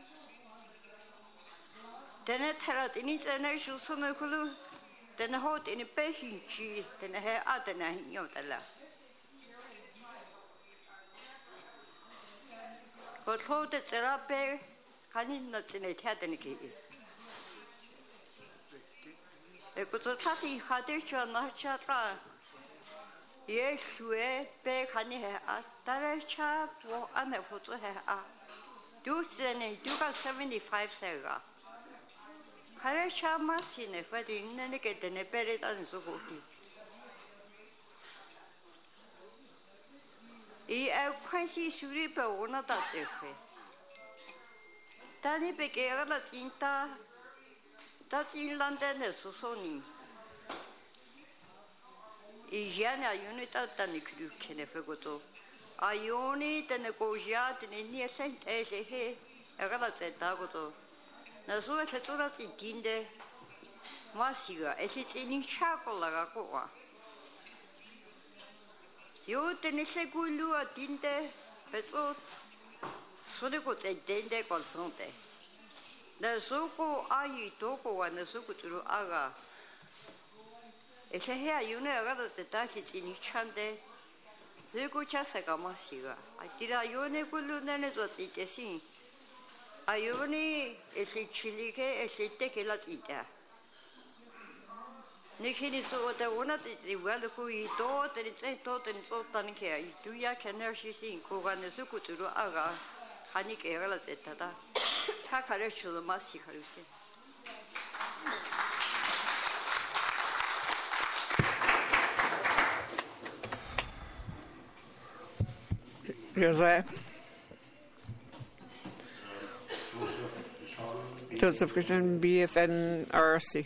Tene tera tini tene shu so ne kulu tene hot in behi chi tene he a tene hin yo ta la. Ko thote terape kanin na tsine thadene ki e ko tsati khade chana chata ye shue pe khani he a tare cha wo ane photo he a du tsene du ka seventy-five sega khare cha ma sine fa din ne ke tene pere tan so ko ki I e kwasi suri pe ona ta tsefe. Tani pe ke ala tinta ta tinlande ne susoni. I jana unita tani kru kene fe goto. Ayoni tene ko ja tene ni sen e se he ala tseta goto. Na so e tsura tsinde masiga e se tsini chakola ga ko wa. Yo tene segulu a tinte peso sole ko tende ko sonte na soko ai toko wa na soko turu aga e se he ayune aga te ta ki ni chande le ko chasa ka masiga a tira yone kulu nene zo tite sin ayone e se chilike e se te ke la tita Nikini so te ona te wala ku I to te tse to te so tan ke ai tu ya kener shi sin ko ga ne su ku turu aga hani ke gala zeta da ta kare chulu ma si kharu se Joseph. Joseph Christian, B F N R C.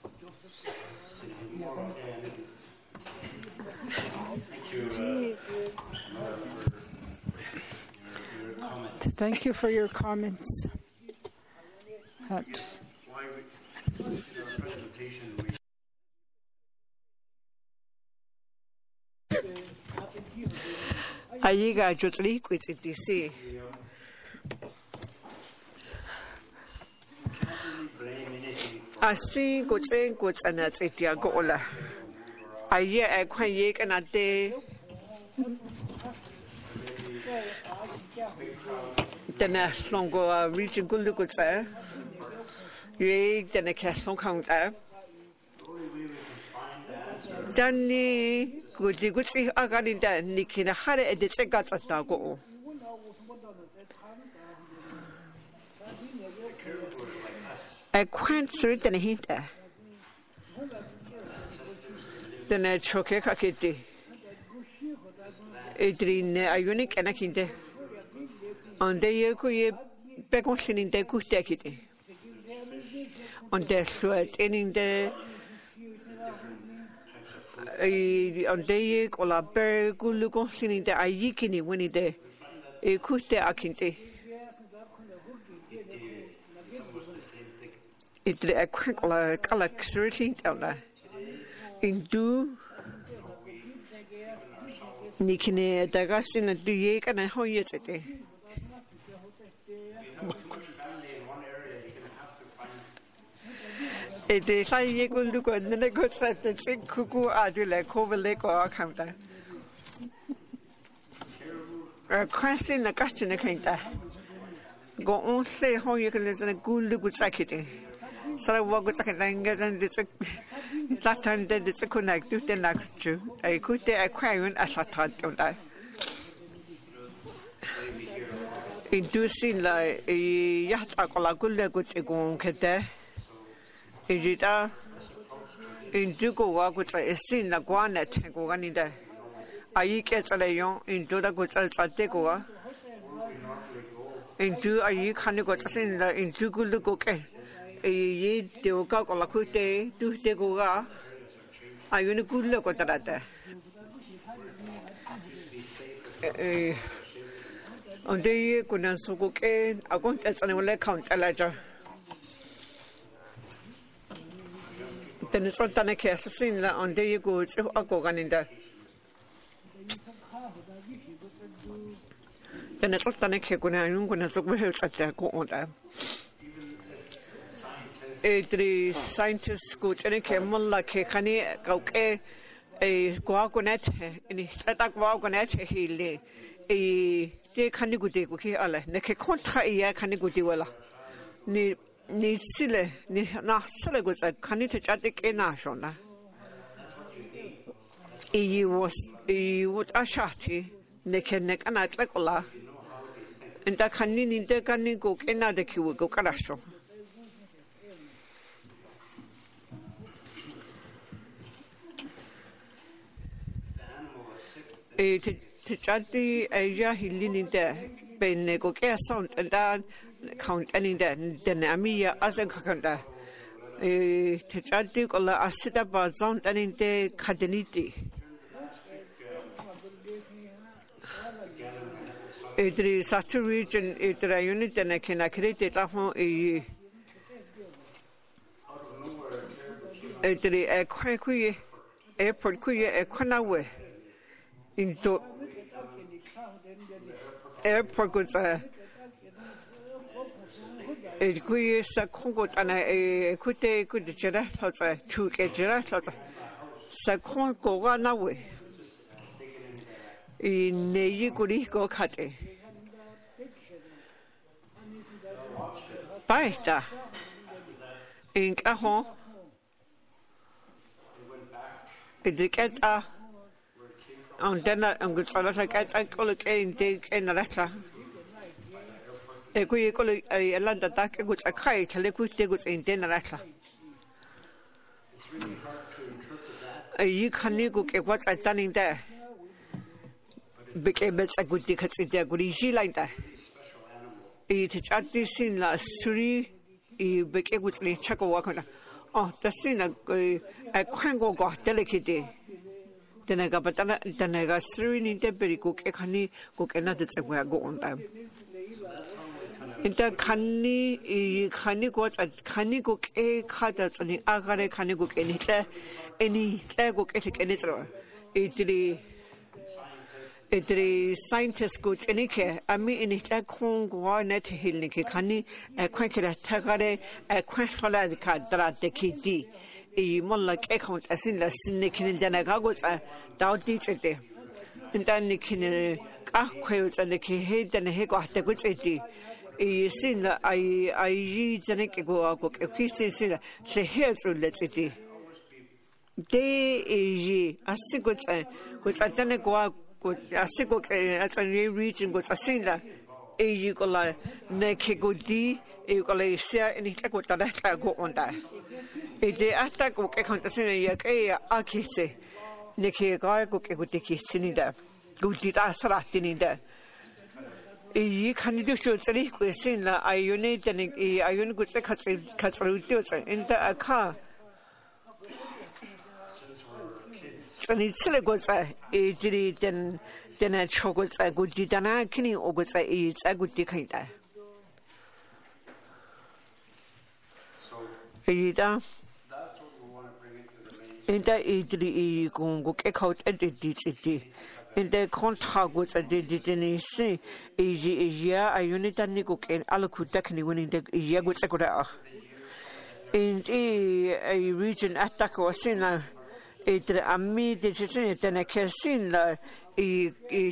Thank you for your comments. That. Ayiga jotli kwit itisi. Asi gotsen gotsana tsetia gola. Aye e kwan ye kana te Tena longo region gulu gotsa. Ye tena kaslong kaunta. Dani gudi gutsi agalinda nikina hare editse gatsata go. I can't through the hinta. Then I choke a kitty. Edrin a unique and a kinde. On the year, Begonsin in the good decade. On the sweat in the on the year, or a bear good look on in the Ayikini when it day. A kuste akinte. It a quick or color certainly down there. In do Nikine Dagasin and Duyek and a hoyet. It is like you could look at the good set that Kuku Adula Cover Lake or Counter. A question, a question, a counter. Go on, say how you can listen a good look with Sakiti. So I walk with Sakatanga and it's a that time that it's a connect to the next two. I could say a crime as a thought of that. It do seem like a yacht a good good to go on Kate. Ijita in Dugo walk with a sin like one at Goganida. I get a leon into the good at Tegoa. Into a ye can't go to sin in Dugo Lugoke. A ye do go la cute, do Tegoa. I want a good look at that. On the year, couldn't so go in. I want to an count a ledger. Then it's not a case of sin on the year goods of Agogan in there. Then it's not a cake when I'm going to look at that go on there. The scientists go to any camel like a canny, okay, a guagonet, and it's a guagonet, he lay a day canny good day, okay, alle, Neke contra a canny good dewella. Ni ni sile, ni na sile goes a canny to chatic a nation. He was he was a shati, Neke neck and I like Ola. And that canny in the canny go another kill go carasho. A Tichati Asia Hilin in there, Benego sound and then count any then, then Amia as a Kakanda. A Tichati or a sit about sound and in the Cadeniti. It is such a region, it is a unit and I can create it up a it is a quacky airport, queer a quanawe. Into airport goods a queer Sakongo and a could take good giraffe to get giraffe. Sakon go run away. In the Yugurico Kate. Baita in Cajon. It gets a on dinner and good for us. I get I call it in take in the letter. A good call it a land attack, which a kite, a liquid goods in dinner letter. You can go get what's I done in there. bekebet aguti katsite aguri jilaita. I tchati sin la suri I bekegut li chako wakona. Oh, tasin a kwango go delicate. Tenaga batana tenaga suri ni teberi cook e kani cook another go on time. Inta kani I kani got at kani cook e katas and the agare kani cook any any ego etic any throw. It It scientists good any care. I mean, in it like Kong war net healing kani a quankera tagare a quankala the card that the kid. A mon like account as in the sneaking in the nagagos are down teach it there. And then the kin ah quails and the key head and the heck of the goods eighty. A sin that I I read the neck go a book a Christian sinner. She hears to let's it. They is a secret which I don't go Asiko at a region was a singer. A you go like Nekegodi, a Galacia, and it would go on that. A day after go account as in a Yakea Akise, Neke Gargo Kegutiki Sinida, good did us Latin there. A ye can do should say, Sinla, I unite and I unit good Catsarutos into a car. And it's like what's a did then then a chocolates a good didana kinny or what's a it's a good decatur. Ada in the idri go out at the ditty. In the contact with a didn't say a year a unit and nickel and alacudacni winning the Yagutakura. In a region attack or sinner. It a me decision then a casin la e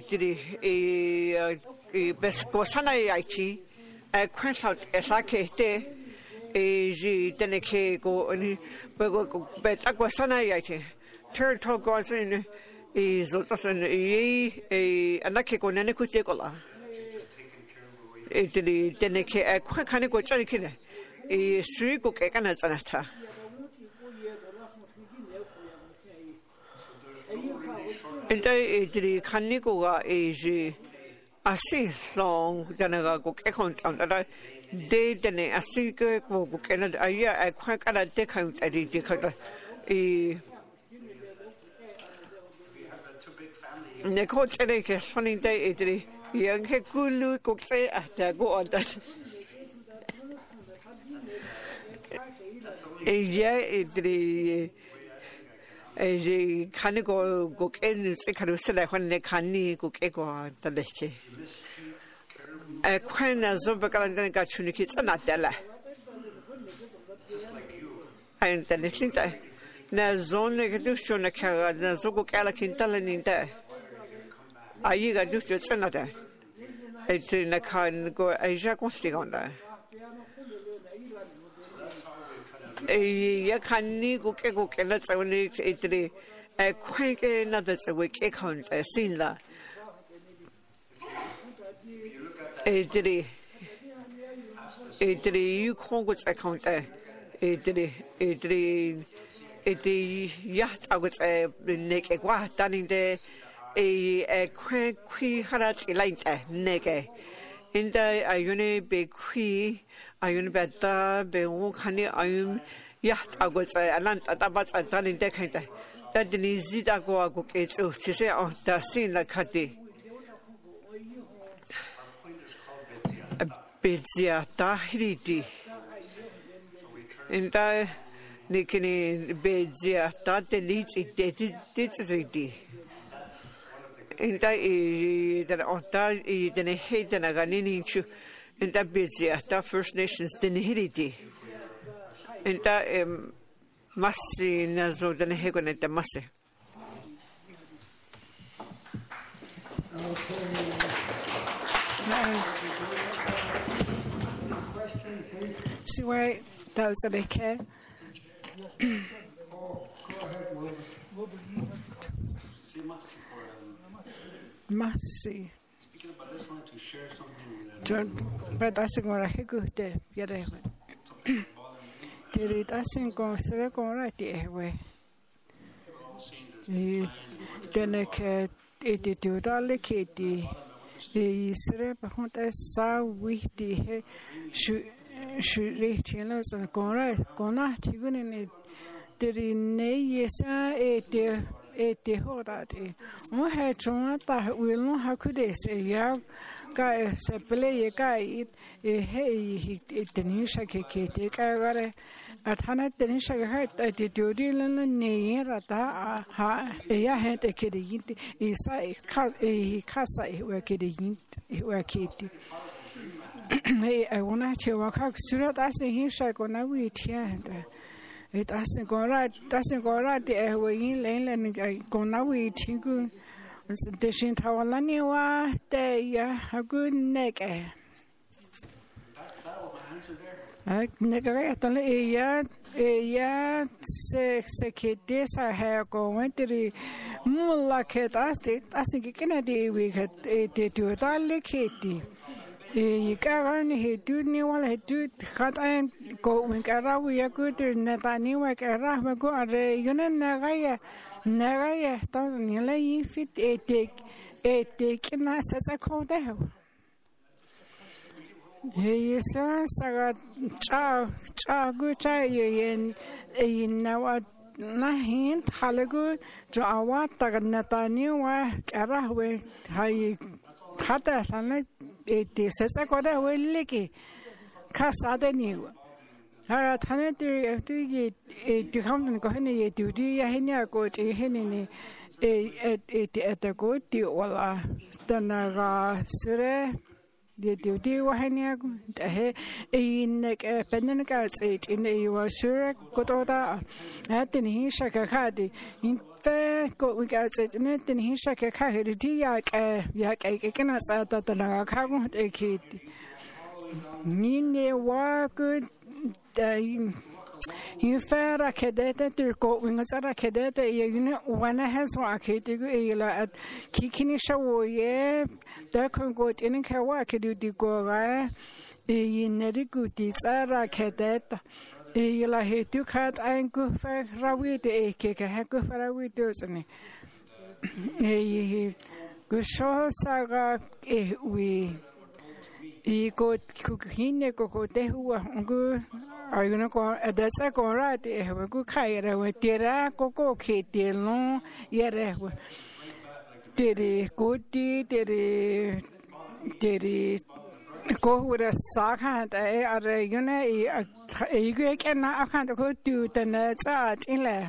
e bescosana yachi a quench out as I kate a g then a ke go any but aquasana yachi. Third talk goes in is a a anakiko nenecutecola. It then a ke a quancanico chalicine a sri cook a canazanata. And the Canicoa is a sea song than a go account on that day than a secret book and a year I quite a decount at the decoder. The coach and a funny day, Italy, young Kulu cook say after go on that. A year, Italy. A canico go in the when the canny go ego the lake. A queen as Zobagal got tunicits and not della. And the little day. Na zone reduction a carrot, na zogo calacintalan in there. I you got just your senator. It's in a car and go a jack on there. A canny go ego cannot only Italy. A quack another week account a sinla. Italy. Italy, you can't go account. Italy, Italy, Italy, yacht. I was a neck a guat done in there. A quack quee harat like a neck. In the Ione be quee, Ione better, be won't honey, I'm yacht. I was a land at about a done in deck. That the Nizida go a go get to say, oh, the scene like Hattie. Bezia Tahiti. In the Nikini Bezia Tate leads it did. In that on that, then a hate and a ganini in that Bezia, that First Nations Denihiti. In that Massi Nazo than a Hagon at the Massi. See where those are the care. Massi. Speaking about this, I wanted to share something. John, but that's going to good day. Yeah, did it? I think go through go right the way. Then I can e te tuatale ke te e sere pa honta sa wihti he shu shu re tino san kora kona tigune ne teri nei yesa e te e te hora te mo he chunga ta wilno hakude se ya ka se pele ka e he e tenisha ke ke te ka gare athana tenisha ka ta te teori lana ne rata ha ya he te ke yin e sa e ka e ka sa e wa ke yin e wa ke ti e I wanna che wa ka sura ta se hin sha ko na wi tia it doesn't go right doesn't go right the way in lane go na we tingu the shin tawalani wa te ya a good neck eh I nega ta le ya ya se se ke desa ha go wentri mulla ke tasti tasti ke kenadi we ke te tu dale keti e karani he tu ni wala he tu khatan ko un karawu ya ku ter natani wa karah ma ko are yuna nagaya nagaya ta ni la yi fit e te e te kina sa sa ko de he yesa saga cha cha gu cha yen e na wa na hin halagu jawa ta natani wa karah we hai khata sana e sesa koda welle ke khasade ni ha thane te tu ye e ti kham ko hene ye tu ti ya hene ko ti hene ni e e ti eta ko ti wala tanaga sire de ti ti wa hene ta he e ne ke penen ka tse ti ne wa sure ko to da ha tin hi shaka khadi in fe ko we got it ne tin hi shaka kha he di ya ke ya ke ke na sa ta ta na kha go te ki ni ne wa ku da hi fe ra ke de te tur ko we nga ra ke de te ye ne wa na ha so a ke ti go e la ki ki ni sha wo ye da ko go tin ka wa ke di go ga e ne ri ku ti sa ra ke de ta e la he tu khat ein ku fa rawi te e ke ke ha ku fa rawi te sne e ku sho sa ga e wi e ko ku hine ko ko te hu ngu ai no ko da sa ko ra te e ku khai ra we te ra ko ko ke te no ye re te re ko ti te re te re ko ura sa kha ta e are yune e e ge ke na kha ta ko tu ta na cha tin le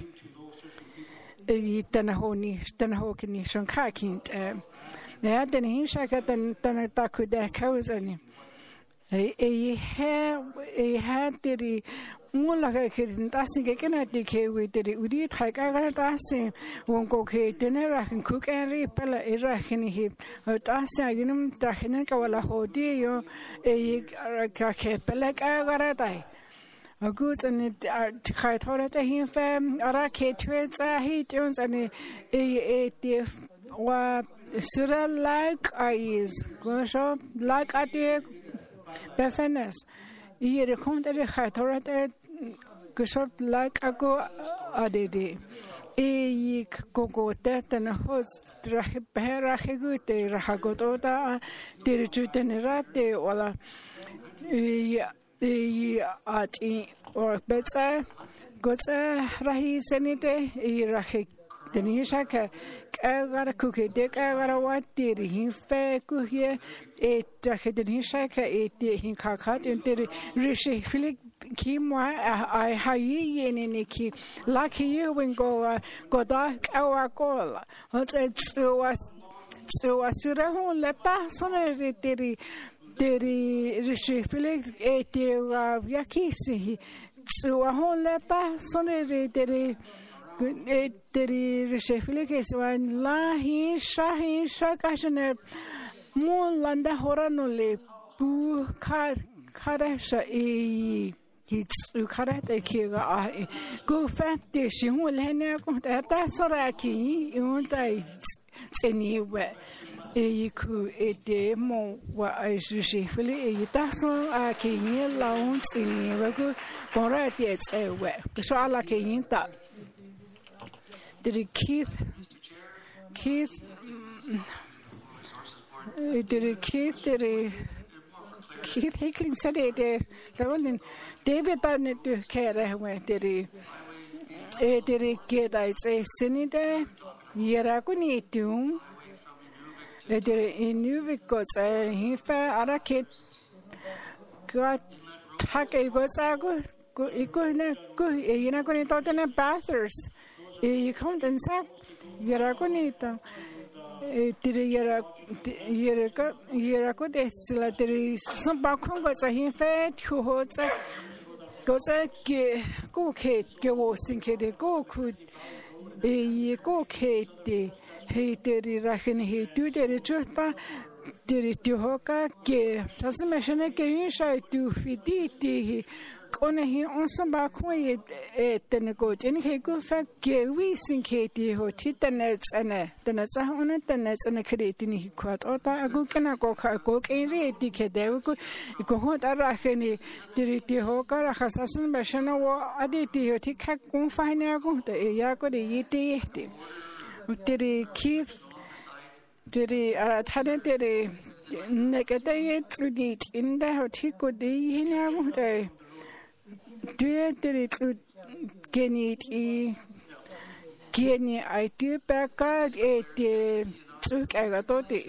e ta na ho ni ta na ho ki ni shon kha kin e ya ta ni sha ka ta ta ta ku da ka uzani e e he e ha te ri mulla ka ke ta sin ke na ti ke wi te ri uri tha ka ga ta sin won ko ke te ne ra ku ke ri pala e ra ni hi ta sa yunum ta hin ka wala ho di yo e ka ke pala ka ga ra ta a gut an ti khai thora ta hin fa ara ke twe tsa hi tunes an e e ti wa sura like is go so like at befenes i re konta re khai thora ta kusot like ako adede e koko teta na hos trahe pera hegute rahagotota tere chutene rate wala e e ati or betsa gotsa rahi senite e rahe denisha ka kagara kuke de kagara wati hin fe kuhie e trahe denisha ka e te hin kakhat tere rishi filik ki moi ai hai yene ne ki lucky you when go go da kawa kola hotse tsuwa tsuwa sura ho leta sone teri teri rishi filik e te ya kisi tsuwa ho leta sone teri e teri rishi filik is wan la hi shahi shakashne mo landa horano le pu ka kara sha e It's ukarate kiga ai go fante shi hu lene ko ta ta sora ki un tai tseni we e ku e de mo wa ai shi shi fili e ta so a ki ni la un tseni we ko bora te tse we so ala ke yin ta did Keith Keith dere Keith, dere Keith Hickling said it, the one David done it to care when dere dere get I say Sinida, Yeragunitium, dere in you because he fell a kid got tuck a gosago, you're not going to talk in a bathers. You come and say, Yeragunita. Yera Yera Yera Dessila, there is some background was a him fed who holds a goes a go Kate, go sinking, go could a go Kate, he did it, Rachen, he do the Jota, did it to Hoka, gay, doesn't mention a gay, I do feed only he also back way at the goat, and he go fact gay, we sink Katie, who tit the nets and the nets are on it, the nets and a creating he quite or I go can I go cook and read the kid, they will go hot a racheni, did it the hoka, a assassin, Bashana, or I did the tick, go find a go, the Yago, the Yeti. Did he keep did he at had it negative to the in the hotico de hina? Do did it get it Kenny I do back at it took I got it.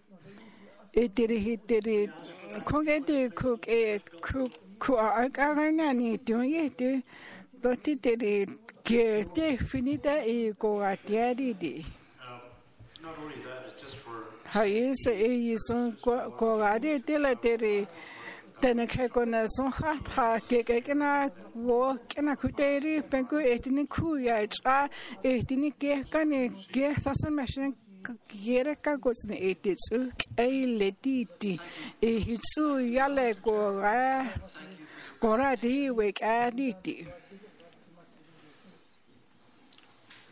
It did he did it cook it cook it cook I got any doing it, but it did it get definitely a go at the idea. Not only that, it's just for. How is a son go at it till I did it. Then I can go some hot, get a walk and a cuteri, pengu eating kuya, eating get can get some machine. Gereka goes in eight, it's a lediti, a hitsu yale go, go, di wake aditi.